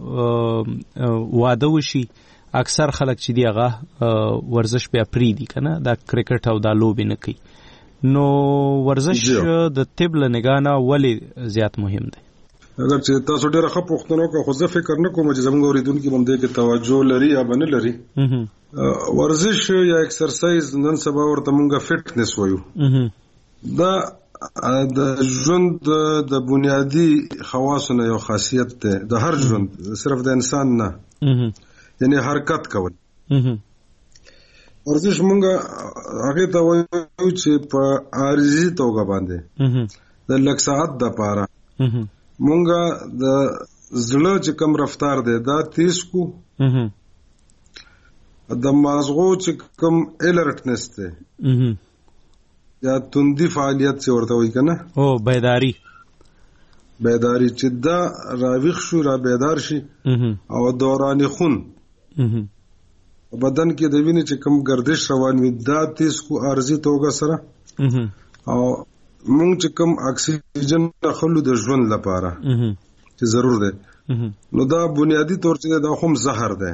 واده وشي اکثر خلک چې دی هغه ورزش بیا پریدي کنه، دا کرکټ او دا لوبې نه کوي. نو ورزش د طب له نگاه نه ولې زیات مهم دی؟ اگر چې تاسو ډېر ښه پوښتنه وکړه خو زه فکر نه کوم چې زموږ اوریدونکو باندې کې توجه لري یا نه لري. ورزش یا ایکسرسایز نن سبا ورته مونږه فټنس وایو. دا د ژوند د بنیادی خواصونو یو خاصیت ده د هر ژوند، صرف د انسان نه، یعنی حرکت کول. ورزش مونږه هغه ته وایو چې په عارضی توګه باندې د لږ ساعت د پاره مونږه د زړه چې کم رفتار دی دا تیز کو، د مازغو چې کم الرټنس دی یا توندی فعالیت چې ورته وایي کنه، او بیداری چې دا راویښ شو را بیدار شي او دوران خون بدن کې د وینې چې کم گردش روان وي دا تیز کو عارضی توګه سره، او مونږ چې کم اکسیجن اخلو د ژوند لپاره چې ضرور دی نو دا بنیادی طور چې دا هم زهر دی.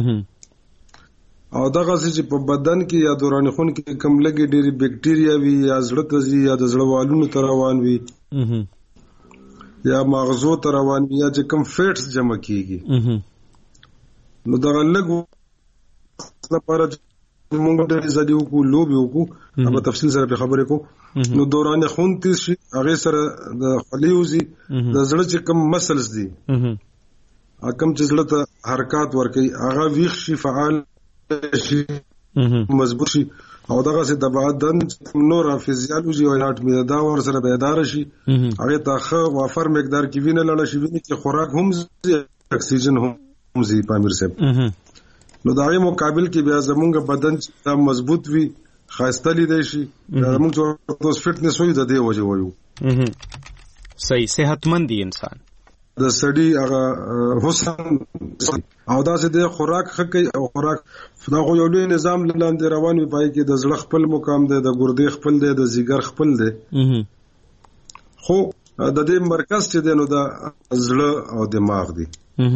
او دغه چې په بدن کې یا دوران خون کې کم لګي ډېری بکټیریا وي یا زړه ته ځي یا د زړه والونو ته روان وي یا مغزو ته روان وي یا چې کوم فیټس جمع کیږي نو دغه لږ لپاره موږ ډېرې زدي وکړو لوبې وکړو په تفصیل سره په خبرې کوو نو دوران خون تیز شي هغې سره د خولې وځي د زړه چې کوم مسلز دي کوم چې زړه ته حرکات ورکوي هغه ویښ شي فعال شي مضبوط شي او دغه سي د بدن نور فزیالوژي او اناټمي دا ور سره بیدار شي هغه ته ښه وافر مقدار کې وینه لاله شي ویني چې خوراک هم اکسیجن هم زی پامیر صاحب نو دا یې مقابل کې بیا زمونږ بدن دا مضبوط وي خاصه لیدای شي زمونږ ته فټنس وي د دې وجه وایو صحیح صحتمند انسان د سړی هغه حسن او دا چې د خوراک خکې او خوراک دا خو یو لوی نظام لاندې روان وي پای کې د زړه خپل مقام دی د ګردې خپل دی د ځیګر خپل دی خو د دې مرکز چې دی نو د زړه او دماغ دی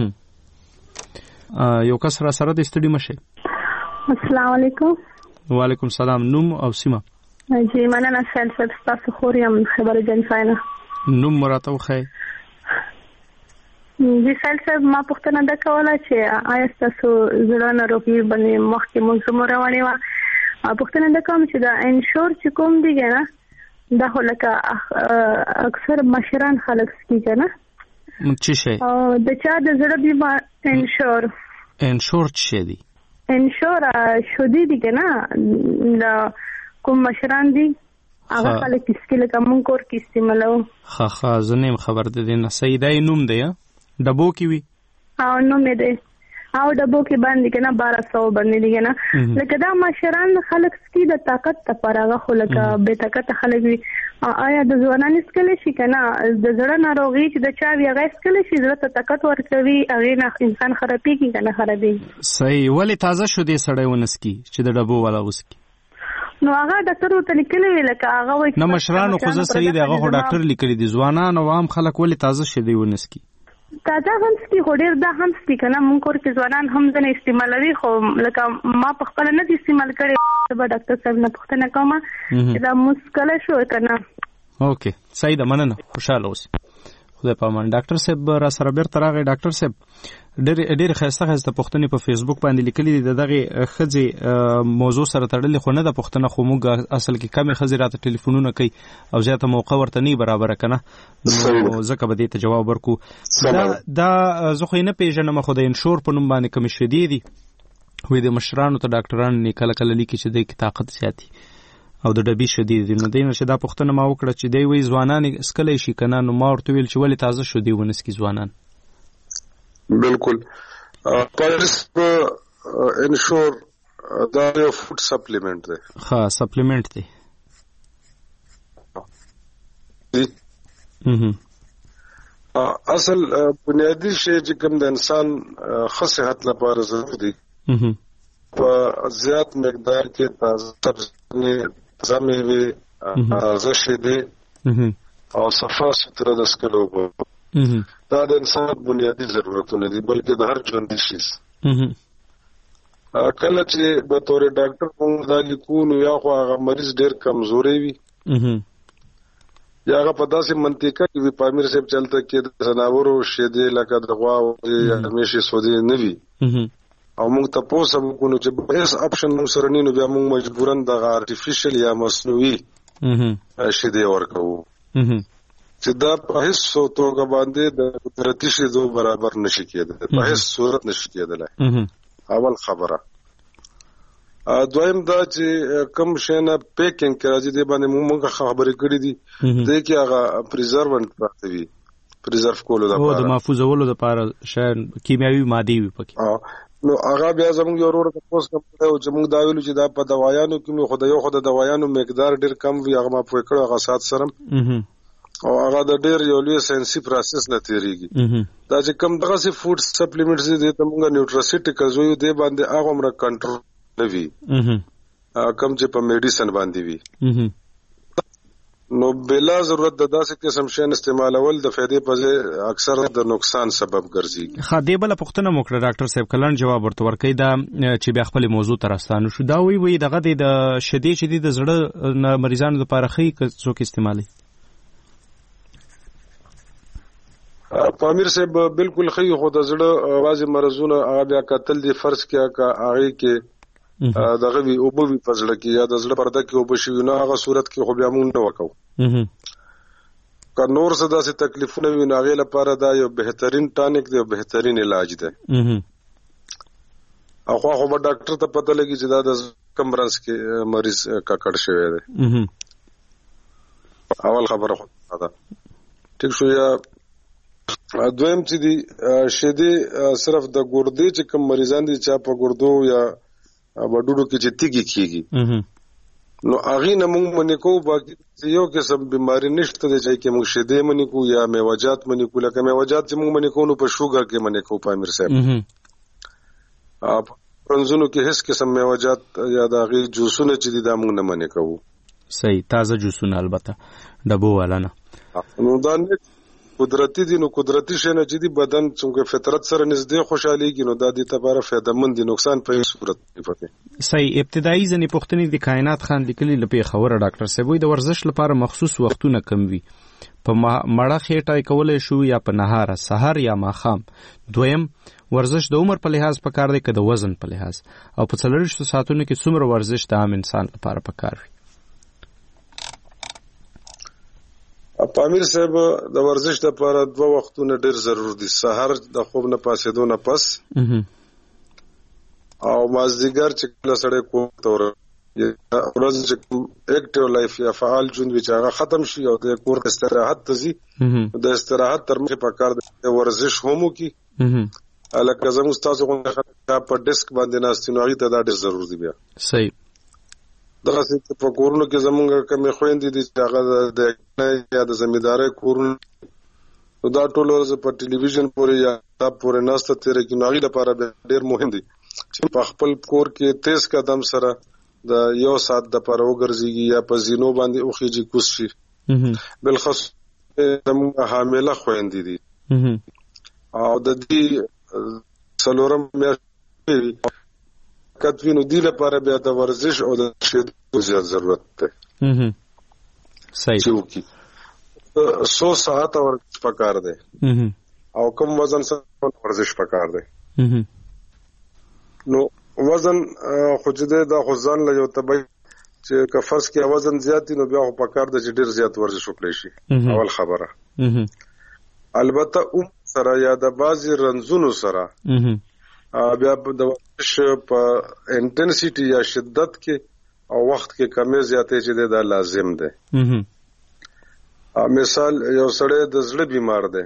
یو کس را سره د استډي مشه السلام علیکم وعلیکم السلام نوم او سیمه جی مننه سلسله تاسو خوریم خبره جنفاینه نوم مراتو خی جی سلسله ما پوښتنه ده کوله چې آیا تاسو زړه ناروغي باندې مخکې موږ روانې و پوښتنه ده کوم چې دا انشور چې کوم دی نه دا هلکه اکثر مشران خلک سکی کنه څه شي د چا د زړه بیمار انشور څه دی انشور شودي دی کنه دا کوم مشران دی هغه خلک سکی لکه مونږ کور کې استعمالو ها زنیم خبر ده نه سیدای نوم دی ډبو کې وی او نوم دی او ډبو کې باندې کنه 1200 باندې دی کنه لکه دا مشران خلک سکی د طاقت لپاره هغه خلک به طاقت خلک وي آیا د ځوانانو سکل شي کنه د زړه ناروغي چې د چا وی هغه سکل شي زړه ته طاقت ورکوي هغه نه انسان خرابېږي کنه خرابېږي صحیح ولی تازه شو دی سړی ونسکی چې د ډبو والا وسکی نو هغه ډاکټر ته لیکلی وی لکه هغه وایي نه مشرانو خو زه صحیح دی هغه ډاکټر لیکلی دي ځوانان او عام خلک ولی تازه شي دی ونسکی تازه هم سکی خو ډیر دا هم سکی کنه مونږ کور کې ځوانان هم ځنه استعمالوي خو لکه ما په خپل نه دي استعمال کړي به ډاکټر صاحب نه پوښتنه کوم دا مشکل شو کنه اوکې صحیح ده مننه خوشاله اوسئ خدای په امان ډاکټر صاحب را سره بیرته راغی ډاکټر صاحب ډېر ښایسته پوښتنې په فیسبوک باندې لیکلي دي دغه ښځې موضوع سره تړلې خو نه ده پوښتنه خو موږ اصل کې کمې ښځې راته ټلیفونونه کوي او زیاته موقع ورته نه برابره کنه نو ځکه به دې ته جواب ورکو دا زه خو نه پیژنم خو د انشور په نوم باندې کوم شدي دي وې د مشرانو ته ډاکټران نه کله لیکي چې د طاقت زیاتی او د ډبي شدید دي نو دینه چې دا پوښتنه ما وکړه چې دی وی ځوانان اسکلې شي کنه نو ما ورته ویل چې ولې تازه شو دی ونسکی ځوانان بالکل پالیس انشور دا یو فوډ سپلیمنٹ دی ها سپلیمنٹ دی اصل بنیادی شی چې کوم د انسان ښه صحت لپاره ضروري دی په زیات مقدار کې تازه زمینوي تازه شیدې او صفا ستره د سکلو دا د انسان بنیادی ضرورتونه دي بلکې د هر ژوندي شي کله چې به تور ډاکټر موږ دا لیکو نو یا خو هغه مریض ډېر کمزوري وي یا هغه په داسې منطقه کې وي پامیر صاحب چلته کې د ځناورو شیدې لکه د غوا او همیشه سودې نه وي او موږ ته پوسه وکړو چې هیڅ اپشن موږ سره نه نو بیا موږ مجبورن د ارتفیشل یا مصنوعي شیدې ورکوو چې دا په هیڅ توګه باندې د قدرتي شیدو برابر نشي کېدلی په هیڅ صورت نشي کېدلی اول خبره دویم دا چې کم شینه پیکینګ کې راځي دی باندې موږ خبرې کړې دي د کې هغه پریزرونټ پراته وي پریزرو کولو لپاره د محفوظولو لپاره شاید کیمیاوي ماده وي پکې نو هغه بیا زموږ یو ورور په پوس کوم چې موږ دا ویلو چې دا په دوايانو کې مو خو د دوايانو مقدار ډیر کم وي هغه ما پوه کړو هغه سات سره او هغه د ډیر یو لوی ساينسي پروسس نه تیریږي دا چې کوم دغه سي فوډ سپلیمنټس دي ته موږ نیوټراسیټیکلز وي دی باندې هغه مر کنټرول نوي کم چې په میډیسن باندې وي نو بلا ضرورت د داسې قسم شین استعمالول د فائدې په ځای اکثر د نقصان سبب ګرځي خدای بل پوښتنه وکړه ډاکټر صاحب کلن جواب ورته ورکړي دا چې بیا خپل موضوع ترستانو شو دا وی دغه د شدید زړه مریضانو لپاره خې څوک استعمالي پامیر صاحب بالکل خی خو د زړه आवाज مرزونه هغه بیا قتل دي فرض کیا کا هغه کې دغه وی او بو فزړه کې یا د زړه پرده کې او بشي نه هغه صورت کې خو بیا مونږ نه وکاو که نور څه داسې تکلیفونه وي نو هغې لپاره دا یو بهترین ټانک دی او بهترین علاج دی او خو به ډاکټر ته پته لګي چې دا د کم برانس کې مریض ککړ شوی دی اول خبره خو دا ټیک شو. یا دویم چې دی شیدې صرف د ګردې چې کم مریضان دي چې په ګردو یا وډوډو کې چې تیږي کیږي نو هغه نه موږ منې کو باقي یو قسم بیماری نشته دی چې موږ شیدې منې کو یا میوجات منې کو لکه میوجات چې موږ منې کو نو په شوګر کې منې کو پامیر صاحب پرنځونو کې هیڅ قسم میوجات یا د هغه جوسونه چې دي دا موږ نه منې کوو. صحیح تازه جوسونه البته ډبو والا نه نو دا قدرتی دي نو قدرتی شنه چې دی بدن څنګه فطرت سره نږدې خوشحاليږي نو دا د لپاره فائدہ مند دي نقصان په صورت نه پته. صحیح ابتدایي ځنې پوښتنې د کائنات خان لیکلي لپاره خبره ډاکټر صاحب د ورزش لپاره مخصوص وختونه کم وي په مړه خېټه کولای شو یا په نهار سحر یا ماخام. دویم ورزش د عمر په لحاظ پکار دی که د وزن په لحاظ او په 40 ساعتونو کې څومره ورزش د عام انسان لپاره پکار وي؟ پامیر صاحب د ورزش لپاره 2 وختونه ډیر ضرور دي. سحر د خوب نه پاسېدو نه پس او مازدیګر چې کله سړی کوم تور ورځ چې اکټیو لایف یا فعال ژوند چې هغه ختم شي او د کور استراحت ته ځي د استراحت تر مخه پکار د ورزش همو کی الکه زموږ تاسو غوښنه په ډیسک باندې ناستینو هغه ته دا ډیر ضرور دي. بیا صحیح دغه څه په کورونو کې زمونږ کمې خويندې دي چې هغه د یا د زمیندارۍ کورونه دا ټول ورځ په ټلویزیون پورې یا پورې ناسته تیرې کې ناغي لپاره ډېر مهم دي چې په خپل کور کې تیز قدم سره د 1 ساعت د پاره وګرځيږي یا په زینو باندې اوخیږي کوس شي. بلخص زمونږ حامله خويندې دي او د دې څلورم میاشتې کتوینو دی لپاره بیا د ورزش او د شیدو زیات ضرورت ده. صحیح چوکي 100 ساعت ورزش پکار ده او کم وزن سره ورزش پکار ده. نو وزن خو جده د خزان له یو تبع چې که فرض کې وزن زیات نو بیا خو پکار ده چې ډیر زیات ورزش وکړي شي. اول خبره البته سره یا د بازي رنزونو سره بیا د ورزش په انټنسټي یا شدت کې او وخت کې کمی زیاتې چې دا لازم ده. مثال یو سړی د زړه بیمار دی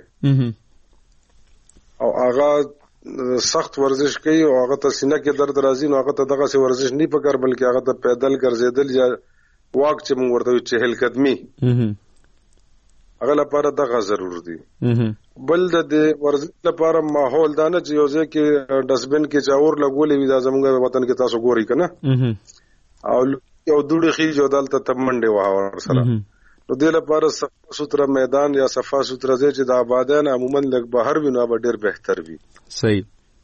او هغه سخت ورزش کوي او هغه ته سینه کې درد راځي نو هغه ته دغه څه ورزش نه پکار بلکې هغه ته پیدل ګرځیدل یا واک چې موږ ورته چهل قدمي هغه لپاره دغه ضرور دي. بل د ورزش لپاره ماحول دانه چې یو ځکه ډسبن کې چاور لګولې وي دا زموږ وطن کې تاسو ګوري کنه او یو دوړي خي جو دلته تمنډه واه سره نو د لپاره صفا سوتره میدان یا صفا سوتره ځای چې د آبادان عموما لګ بهر وي نو به ډیر بهتر وي. صحیح.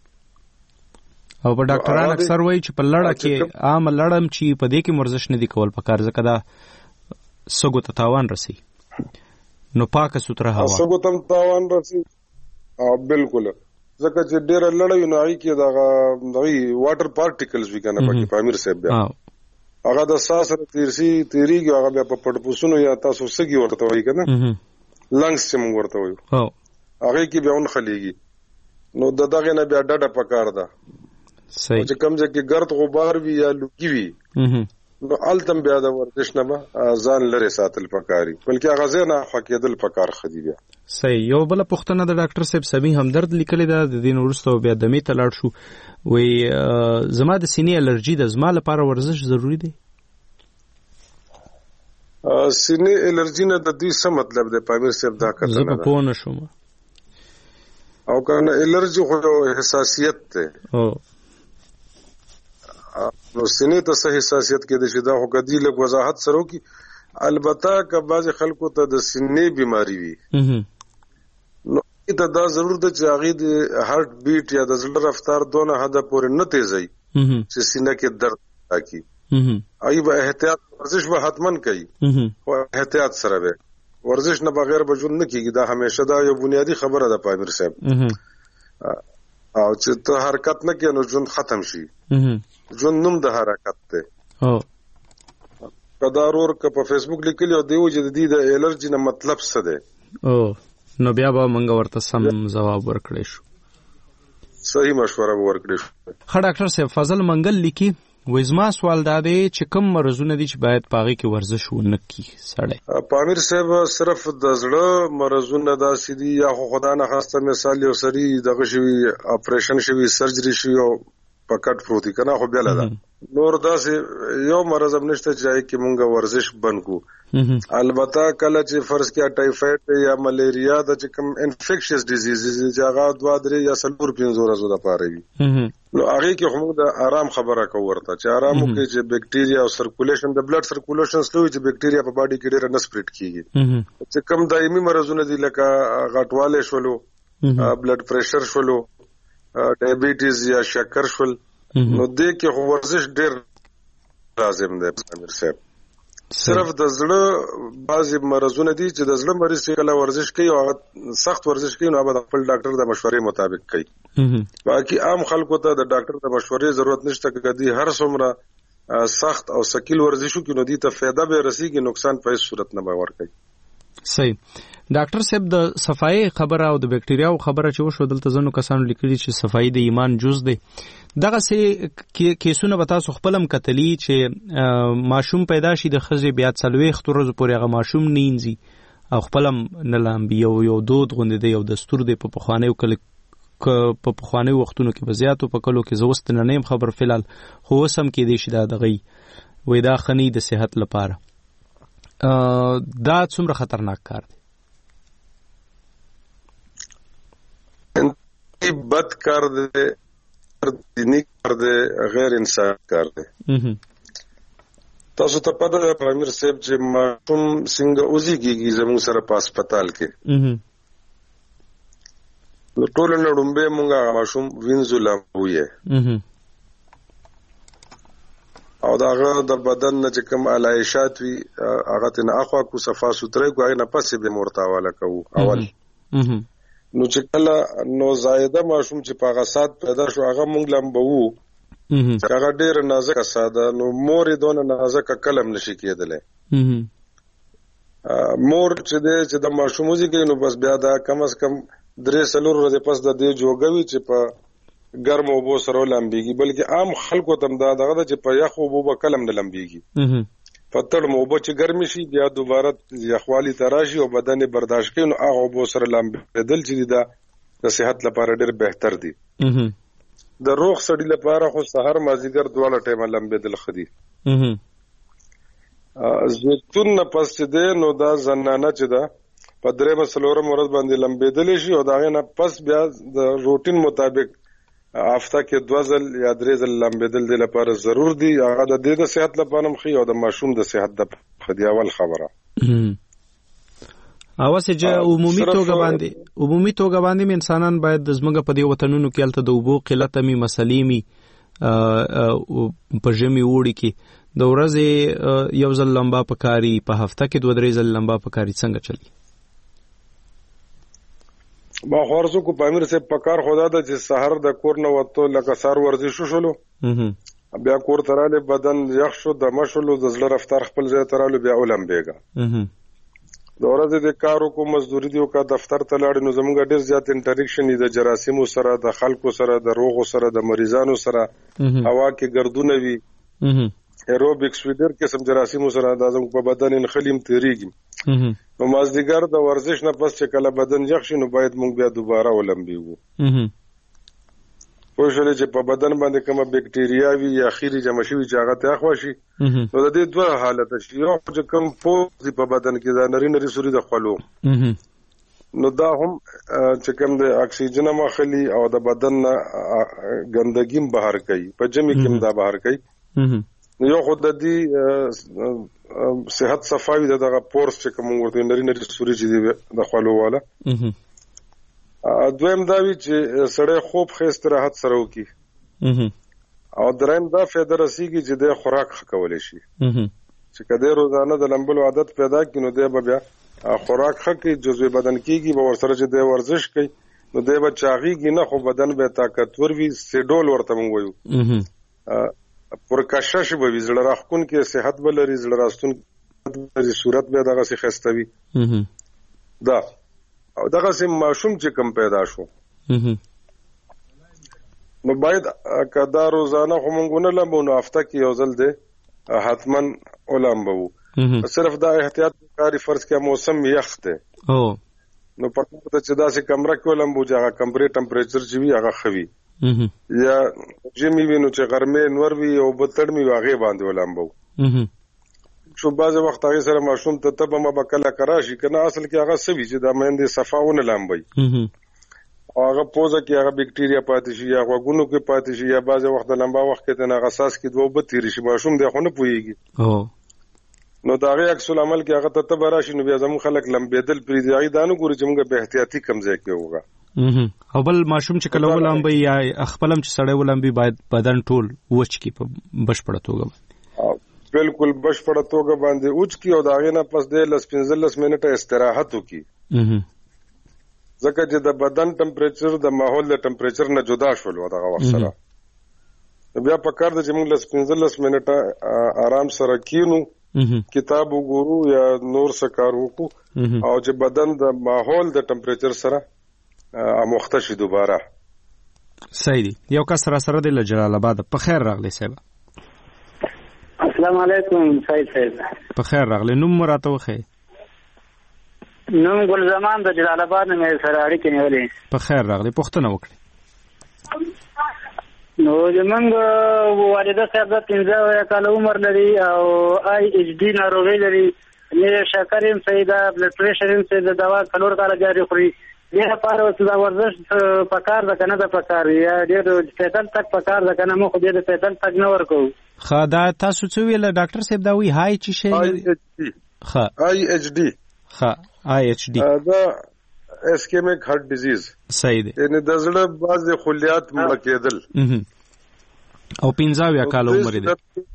او په ډاکټران اکثر وایي چې په لړه کې عام لړم چې په دې کې ورزش نه دی کول پکار ځکه دا سګو ته تاوان رسي نو پاکه سوتره هوا سګو تم تاوان رسي. بالکل ځکه چې ډیر لړوي نو هغه کې دا واټر پارټیکلز وی کنه پکې پامیر صاحب بیا هغه د ساس سره تیریږي هغه بیا په پټپوسونو یا تاسو سګي ورته وایي کنه لنګس چې موږ ورته وایو هغه کې بیا خلیږي نو دغه نه بیا ډډه پکار ده. صحیح. چې کوم ځکه ګرد غبار وي یا لوګي وي نو التم بیا د ورزش نه ځان لري ساتل پکاري بلکې هغه ځنه حقیقت پکار خدي بیا. صحیح. یو بل پوښتنه د ډاکټر صاحب سمي همدرد لیکلې ده د دین ورستو بیا دمه ته لاړ شو وی زما د سینې الرجی د زما لپاره ورزش ضروری دی؟ سینې الرجی نه د دې څه مطلب دی پامیر صاحب دا کړل زه په پونه شوم او کنه الرجی خو حساسیت ده نو سینې ته څه حساسیت کې د شدا خو کدی له وضاحت سره کی البته که بعض خلکو ته د سینې بیماری وي نو ته دا ضرور ده چې هغه د هارت بیټ یا د زړه رفتار دونه حد پورې نه تیزي چې سینې کې درد راکړي. ای به احتیاط ورزش به حتمن کوي او احتیاط سره به ورزش نه بغیر به ژوند نه کیږي. دا همیشه دا یو بنیادی خبره ده پامیر صاحب. او چې ته حرکت نه کوې نو ژوند ختم شي. ژوند نوم د حرکت دی. که دا ورور که په فیسبوک لیکلی او دی و چې د دې د الرجي نه مطلب څه دی نو بیا به موږ ورته سم ځواب ورکړی شو، صحیح مشوره به ورکړی شو. ښه ډاکټر صاحب فضل منګل لیکي وایي زما سوال دا دی چې کوم مرضونه دي چې باید په هغې کې ورزش ونه کړي سړی؟ پامیر صاحب صرف د زړه مرضونه داسې دي یا خو خدا نه خواسته مثال یو سړي دغه شوي اپریشن شوي سرجري شوي او په کټ پروت دی کنه، خو بیله ده. نور داسې یو مرض هم نشته چې هغې کې مونږ ورزش بند کړو. البته کله چې فرض کړه ټایفاید یا ملیریا د چې کوم انفیکشس ډیزیز چې هغه 2-3 یا 4-5 ورځې لپاره وي، نو هغې کې خو موږ د آرام خبره کوو ورته چې آرام وکړي چې بیکټیریا او سرکولیشن د بلډ سرکولیشن سلو چې بیکټیریا په باډي کې ډېره نه سپریډ کیږي. چې کوم دایمي مرضونه دي لکه غټوالی شولو، بلډ پریشر شولو، ډایبیټیز یا شکر شول، نو دې کې خو ورزش ډېر لازم دی امیر صاحب. صرف د زړه بعضې مرضونه دي چې د زړه مریض چې کله ورزش کوي او هغه سخت ورزش کوي نو هغه د خپل ډاکټر د مشورې مطابق کوي. باقي عام خلکو ته د ډاکټر د مشورې ضرورت نشته، که دوی هر څومره سخت او ثقیل ورزش وکړي نو دوی ته فایده به رسیږي، نقصان په هیڅ صورت نه به ورکوي. صحیح. ډاکټر صاحب د صفایي خبره او د بکټریاو خبره چې وشو دلته ځینو کسانو لیکلي چې صفایي د ایمان جز دی. دغسې کیسونه به تاسو خپل هم کتلي چې ماشوم پیدا شي د ښځې بیا 40 ورځو پورې هغه ماشوم نه اینځي او خپل هم نه لامبي، یو دود غوندې دی، یو دستور دی. په پخوانیو وختونو کې به زیاتو په کلو کې زه اوس نه یم خبر فلحال، خو اوس هم کیدای شي دا دغه وایي دا ښه نه د صحت لپاره. دا څومره خطرناک کار دی؟ بد کار دی، دینی کار دی، غیر انساني کار دی. تاسو ته پته ده امیر صاحب چې ماشوم څنګه اوزیږي زموږ سره په هسپتال کې. نو ټول نه ډومبه مونږه ماشوم وینځو لامبوي او داغه د بدن نه چې کوم علایشات وي هغه ته نه اخوا کو صفا سوتره کو هغه نه پسې به مرتاواله کو اول. نو چې کله نو زائده ماشوم چې په غسات پیدا شو هغه مونږ لامبو هغه ډیر نازک ساده، نو مور دونه نازک کلم نشي کېدلې. مور چې د ماشوم وزګي نو بس بیا دا کم از کم 3-4 ورځې پس د دې جوګوي چې په ګرم اوبو سره لامبيږي، بلکې عام خلکو تم دا دغه چې په یخ اوبو به کلم نه لامبيږي. په تړم اوبو چې ګرمي شي بیا دوباره یخوالي تراشي او بدن برداشت کوي، نو هغه اوبو سره لامبېدل چې دا د صحت لپاره ډېر بهتر دي. د روغ سړي لپاره خو سحر مازیګر دواړه ټیمه لامبېدل ښه دي. زیتون نه پس چې دی نو دا زنانه چې ده په 3-4 ورځ باندې لامبېدلی شي او د هغې نه پس بیا د روټین مطابق هفته کې 2 ځل یا 3 ځل لامبېدل دې لپاره ضرور دي. هغه د دې د صحت لپاره هم ښه او د ماشوم د صحت لپاره دی اول خبره. اوسه چې عمومي توګه باندې انسانان باید د زموږ په دې وطنونو کې هلته د اوبو قلت مې مسلې مې په ژمي اوړي کې د ورځې یو ځل لمبا پکاري، په هفته کې 2-3 ځل لمبا پکاري، څنګه چلی؟ ما خورزو کو پامیر سے پکار خدا ده چې سحر د کور نه وته لکه سار ورزش شولو بیا کور تراله بدن یخ شو د مشلو د زړه رفتار خپل ځای تراله بیا علم بیګا د ورځې د کارو کو مزدوري دی او کا دفتر ته لاړ نو زموږ ډیر زیات انټریکشن دی د جراثیمو سره، د خلکو سره، د روغو سره، د مریضانو سره، هوا کې ګردونه وي، ایروبکس وی ډیر قسم جراثیمو سره د زموږ په بدن انخلیم تیریږي. نو مازدیګر د ورزش نه پس چې کله بدن یخ شي نو باید موږ بیا دوباره ولمبیږو. پوه شولې چې په بدن باندې کومه بکټیریا وي یا خیري جمع شوي چې هغه ته اخوا شي نو د دې 2 حالت شي. یو چې کوم پوز په بدن کې دا نری سوري د خولو نو دا هم چې کوم د اکسیجن مخلي او د بدن ګندګي بهر کوي، په جمع کې دا بهر کوي. یو خود د دې صحت صفاوي دغه پورس چې کوم ورته نری سوري چې د خولو والا. دویم دا وی چې سړی خوب ښه استراحت سره وکړي او دریم دا فایده رسیږي چې د خوراک ښه کولی شي. چې که دی روزانه د لمبلو عادت پیدا کړي نو دی به بیا خوراک خکې جزوی بدن کیږي به ورسره چې د ورزش کوي نو دی به چاغیږي نه خو بدن به طاقتور وي سیډول ورته موږ وایو پرکشش به وي زړه راښکونکې صحت به لري زړه راستونکې صورت به دغسې ښایسته وي دا او دغسې ماشوم چې کم پیدا شو نو باید که دا روزانه خو مونږ ونه لمبو نو هفته کې یو ځل دی حتما ولمبو صرف دا احتیاط کاری فرض کې موسم یخ دی نو پکار ده چې داسې کمره کې ولمبو چې هغه کمرې ټمپریچر چې وي هغه ښه وي یا ژمي وي نو چې غرمې نور وي او اوبه تړمې وي هغې باندې ولمبو شو بعضې وخت هغې سره ماشوم ته تبه مبه کله که راشي که نه اصل کې هغه څه وي چې دا میندې صفا ونه لامبوي او هغه پوزه کې هغه بکټیریا پاتې شي یا غوږونو کې پاتې شي یا بعضې وخت د لمبا وخت کې ته هغه ساس کې دوه اوبه تېرې شي ماشوم دی خو نه پوهېږي نو د هغې عکس العمل کې هغه ته تبه راشي نو بیا زموږ خلک لمبېدل پرېږدي هغې دا نه ګوري چې موږ به احتیاطي کم ځای کې وغه او بل ماشوم چې کله ولمبي یا خپل هم چې سړی ولمبي باید بدن ټول وچ کړي په بشپړه توګه بالکل بشپړه توګه باندې وچ کړي او د هغې نه پس دی 15 منټه استراحت وکړي ځکه چې د بدن ټمپریچر د ماحول د ټمپریچر نه جدا شول دغه وخت سره بیا پکار ده چې موږ 15 منټه آرام سره کینو کتاب وګورو یا نور څه کار وکړو او چې بدن د ماحول د ټمپریچر سره اموخته شي دوباره صحیح دی یو کس را سره دی له جلال آباد په خیر راغلی صاحب السلام علیکم سعید صاحب په خیر راغلی نوم مو راته وښیئ نوم ګل زمان د جلال آباد نه مې سره اړیکې نیولې په خیر راغلی پوښتنه وکړئ نو زمونږ والده صاحب د 15 کاله عمر لري او ADHD ناروغي لري نه شکر هم صحیح ده بلډ پریشر هم صحیح ده دوا څلور کاله جاري خوري دې لپاره اوس دا ورزش پکار ده که نه ده پکار یا ډېر پیدل تګ پکار ده که نه موږ خو دې د پیدل تګ نه ورکوو ښه دا تاسو څه ویله ډاکټر صاحب دا وایي های چې شی ښه ADHD ښه ADHD دا اسکیمیک هارت ډیزیز صحیح دی یعنې د زړه بعضې خلیات مړه کېدل او 15 کاله عمر دی د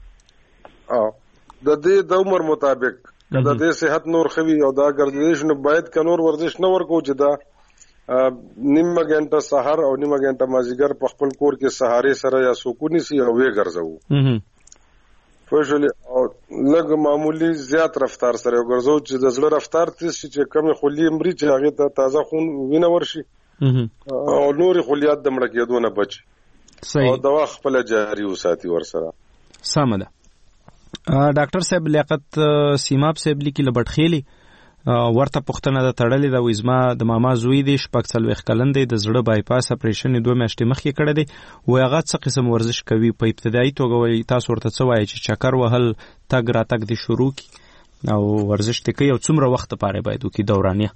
دې د عمر مطابق که د دې صحت نور ښه وي او دا ګرځېدلی شي نو باید که نور ورزش نه ورکوو چې دا نیمه ګنټه سهار او نیمه ګنټه مازدیګر په خپل کور کې سهارې سره یا سکون نیسي او ویې ګرځوو پوه او لږ معمولي زیات رفتار سره وګرځو چې د زړه رفتار تیز شي چې کمې خولې مري چې هغې ته تازه خون وینه ورشي او نورې خلیات د مړه کېدو نه بچي او دوا خپله جاري وساتي ورسره سمه ده ډاکټر صاحب لیاقت سیماب صاحب لیکي له بټخیلي ورته پوښتنه ده تړلې ده وایي زما د ماما زوی دی 40 کلن دی د زړه بایپاس اپریشن 2 میاشتې مخکې کړی دی وایي هغه څه قسم ورزش کوي په ابتدایي توګه وایي تاسو ورته څه وایي چې چکر وهل تګ راتګ دې شروع کړي او ورزش دې کوي او څومره وخت لپاره باید وکړي دورانیه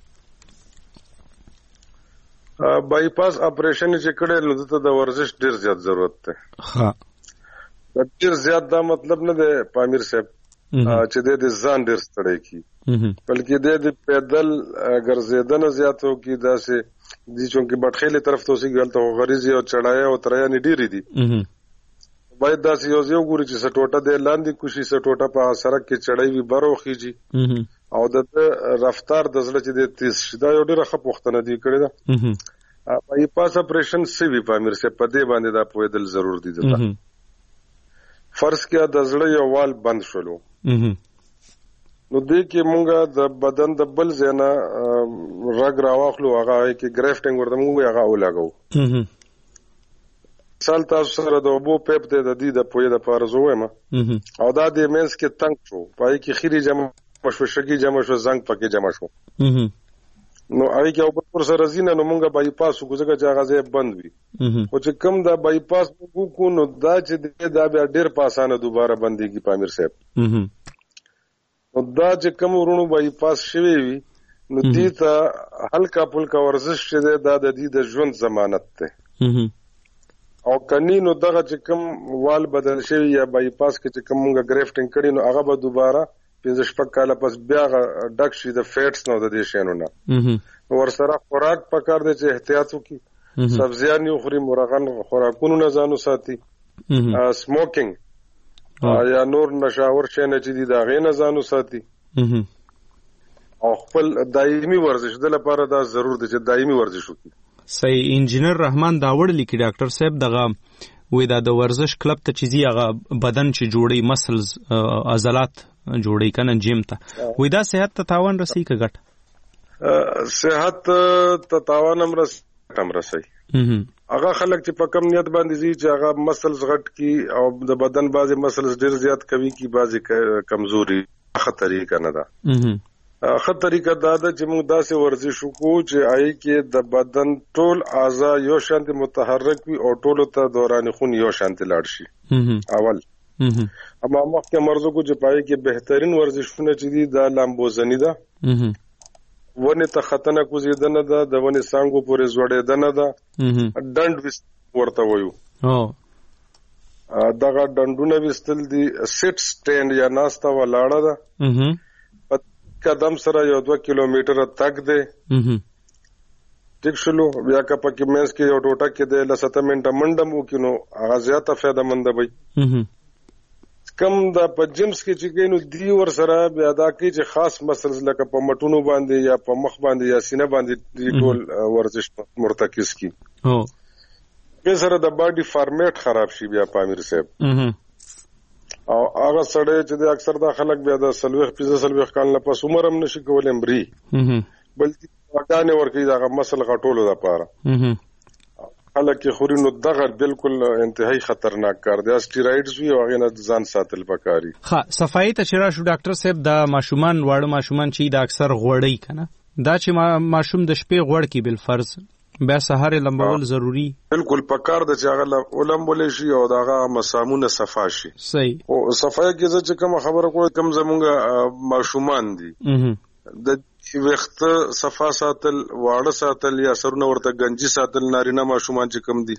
بایپاس اپریشن چې کړی نو دته د ورزش ډېر زیات ضرورت دی ډېر زیات دا مطلب نه دی پامیر صاحب چې د ځان ډېر ستړی کړي بلکې د پیدل ګرځېدنه زیات وکړي داسې دي چونکې بټخیلې طرف ته اوسېږي هلته خو غریزې او چړایه او تریانې ډېرې دي باید داسې یو ځای وګوري چې څه ټوټه دی لاندې کوشي څه ټوټه په سړک کې چړی وي بر وخیږي او د رفتار د زړه چې دی تیز شي دا یو ډېره ښه پوښتنه دی کړې ده بایپاس اپریشن څه وي پامیر صاحب په دې باندې دا پوهېدل ضرور دي دلته فرض کړه د زړه یو وال بند شولو نو دې کې مونږه د بدن د بل ځای نه رګ راواخلو هغه کې ګریفټینګ ورته مونږ هغه ولګو مثال تاسو سره د اوبو پیپ دی د دې د پوهې دپاره زه وایم او دا د منځ کې تنګ شو په هغې کې خیرې جمع شو شګې جمع شو زنګ پکې جمع شو نو هغې کې اوبه ورسره ځي نه نو مونږ بایپاس وکړو ځکه چې هغه ځای بند وي خو چې کوم دا بایپاس موږ وکړو نو دا چې دی دا بیا ډېر په اسانه دوباره بندېږي پامیر صاحب نو دا چې کوم ورونو بایپاس شوی وي نو دې ته هلکا پلکا ورزش چې دی دا د دې د ژوند ضمانت دی او کني نو دغه چې کوم وال بدل شوی یا بایپاس کې چې کوم مونږ ګریفټینګ کړي نو هغه به دوباره 15 کاله پس بیا ډک شي د فیټس نو د دې شیانو نه ورسره خوراک پکار دی چې احتیاط وکړي سبزیان یې وخوري مرغان خوراکونو نه ځان وساتي سموکینګ یا نور نشاور شیان چې دي د هغې نه ځان وساتي او خپل دایمي ورزش د لپاره دا ضرور دی چې دایمي ورزش وکړي. صحیح. انجینر رحمان داوړ لیکي ډاکټر صاحب دغه وې دا د ورزش کلب ته چې هغه بدن چې جوړي مسلز عضلات جوړي کنه جیم ته وې دا صحت ته تاوان رسي که ګټ صحت ته تاوان هم رسي. هغه خلک چې په کم نیت باندې دي چې هغه مسلز غټ کی او د بدن بعضي مسلز ډیر زیات کوي کی بعضي کمزوري خطرې کنه دا ښه طریقه دا ده چې موږ داسې ورزش وکړو چې هغې کې د بدن ټول اعضا یو شانتې متحرک وي او ټولو ته دوران خون یو شانتې لاړ شي. اول اما مخکې مرزو کو چې په هغې کې بهترین ورزشونه چې دي دا لامبوزني ده، ونې ته ختنه کوزېدنه ده، د ونې څانګو پورې زوړېدنه ده، ډنډ ویستل ورته وایو. دغه ډنډونه ویستل دي، سیټ سټینډ یا ناسته ولاړه ده، قدم سره 1-2 کیلومتره تک دی. ټیک شلو بیا که پکې منځ کې یو ټوټه کې دی 7 منټه منډه مو کینو هغه زیاته فایده مند وي. کم دا په جیمز کې چې کینو دی ور سره بیا دا کې چې خاص مسلز لکه په مټونو باندې یا په مخ باندې یا سینه باندې ټول ورزش مرتکز کی به سره د باډي فارمیټ خراب شي بیا پامیر صاحب. او هغه سړی چې د اکثر دا خلک بیا د 40-50 کال نه پس عمر هم نشي کولی مري بلکې غاګانې ورکوي دغه مسل غټولو دپاره خلک یې خوري نو دغه بالکل انتهایی خطرناک کار دی. سټیرایډز وي او هغې نه ځان ساتل پکار دي. ښه صفایي ته چې راشو ډاکټر صاحب د ماشومان واړه ماشومان چې د اکثر غوړی که نه دا چې ماشوم د شپې غوړ کي بالفرض بیا سهار لمبول ضروری بالکل پکار د چې هغه ولمبول شي او دغه مسامونه صفا شي. صحیح. او صفای کې چې کوم خبره کوي کوم زمونږ ماشومان دي د وخت صفا ساتل واړه ساتل یا سرونه ورته گنجي ساتل نارینه ماشومان چې کم دي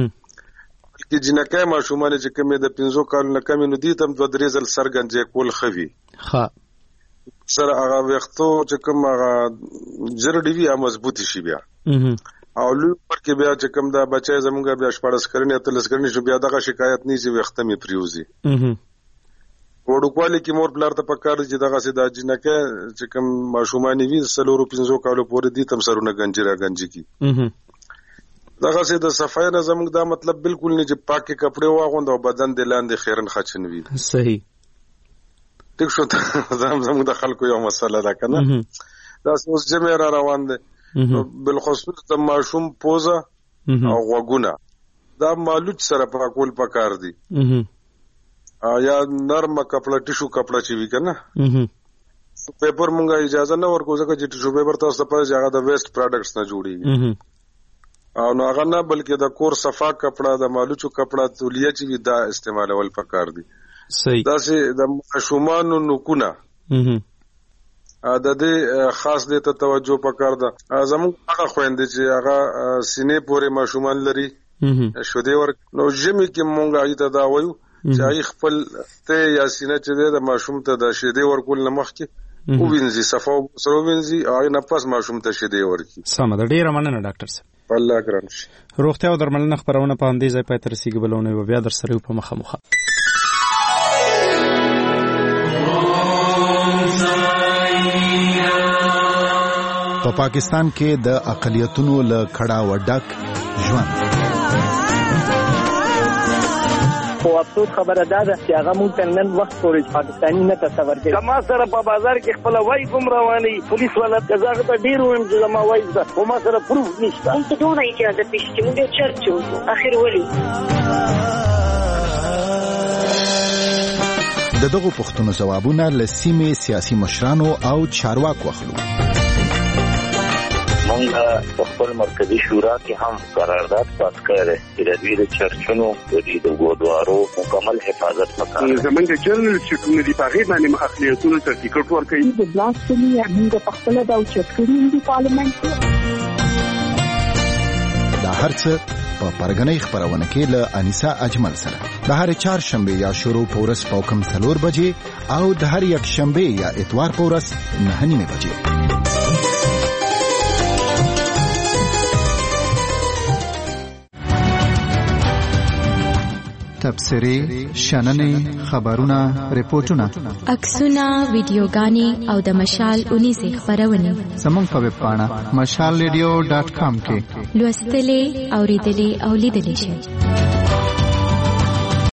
کې جنکای ماشومان چې کم د 5 کال نه کم نه دي تم 2-3 ځل سر گنجي کول خوي. ښه سره هغه وختو چې کوم هغه جرړي وي مضبوطی شي بیا او لوی ورکه بیا چې کوم دا بچای زمونږ بیا 14 کړنی 13 کړنی شو بیا دغه شکایت نه چې وخت می پریوزي. وړوکوالی کې مور بلار ته پکار چې دغه سي د جنکه چې کوم ماشومانی وي 3-5 کالو پورې دي تم سرونه گنجي را گنجي کی دغه سي د صفای نه زمونږ دا مطلب بالکل نه چې پاکي کپڑے واغوند او بدن د لاندې خیرن خچن وي. صحیح. ټیک شو زمونږ د خلکو یو مسله ده کنه دا اوس جمع را روان دي بالخصوص د ماشوم پوزه او غوګونه دا مالوچ سره پاکول پکار دي یا نرم کپڑا ټیشو کپڑا چې وی کنه پیپر مونږه اجازه نه ورکو ځکه چې ټیشو پیپر تاسو په ځای د ویسٹ پروډکټس نه جوړیږي او نو هغه نه بلکې د کور صفا کپڑا د مالوچو کپڑا تولیه چې وی دا استعمالول پکار دي. صحیح. دا چې د ماشومانو نکونه د دې خاص دې ته توجه پکار ده. زموږ هغه خويندې چې هغه سینې پورې ماشومان لري شودې ور نو جمی کې مونږه ایته دا وایو چې ای خپل ته یا سینې چې د ماشوم ته د شیدې ورکول نه مخکې او وینځي صفو سره وینځي او نه پس ماشوم ته شیدې ورکي. سم ده. ډیره مننه ډاکټر صاحب. الله کرم شي. روغتیا او درملنه خبرونه په همدې ځای پاتې رسیدي بلونه بیا در سره په مخه مخه. په پاکستان کې د اقلیتونو له کړه وډک ژوند خو افسوس خبره ده چې هغه مونږ ته نن وخت پورې پاکستاني نه تصور کوي. کما سره په بازار کې خپل وای کوم رواني پولیس ولا کزاغه ته ډیر ویم چې ما وای ده خو ما سره پروف نشته. مونږ ته دوه اجازه پېښې مونږ چرچو اخر ولي دغه پښتنو جوابونه لسیمه سیاسي مشرانو او چارواکو اخلو. مونږ په خپل مرکزی شورا کې هم قرارداد پاس کړی چې د دوی د چرچونو د ګودوارو مکمل حفاظت وکړي. زمونږ جنرال چې کوم دي په غیر باندې اخلیتونو سرټیفیکټ ورکړي د بلاسفمي موږ په خپل د چټکړي د پارلیمنت دا هرڅه په پرګنۍ خبرونه کې له انیسا اجمل سره د هر چهارشنبه یا شروع پورس پاوکم 4 بجې او د هر یک شنبه یا اتوار پورس 9 بجې. تبصرې شننې خبرونه ریپورتونه عکسونه ویډیوګانې او د مشال 19 خبرونه زموږ په ویب پاڼه mashalradio.com کې لوستلې اوریدلې او لیدلې شئ.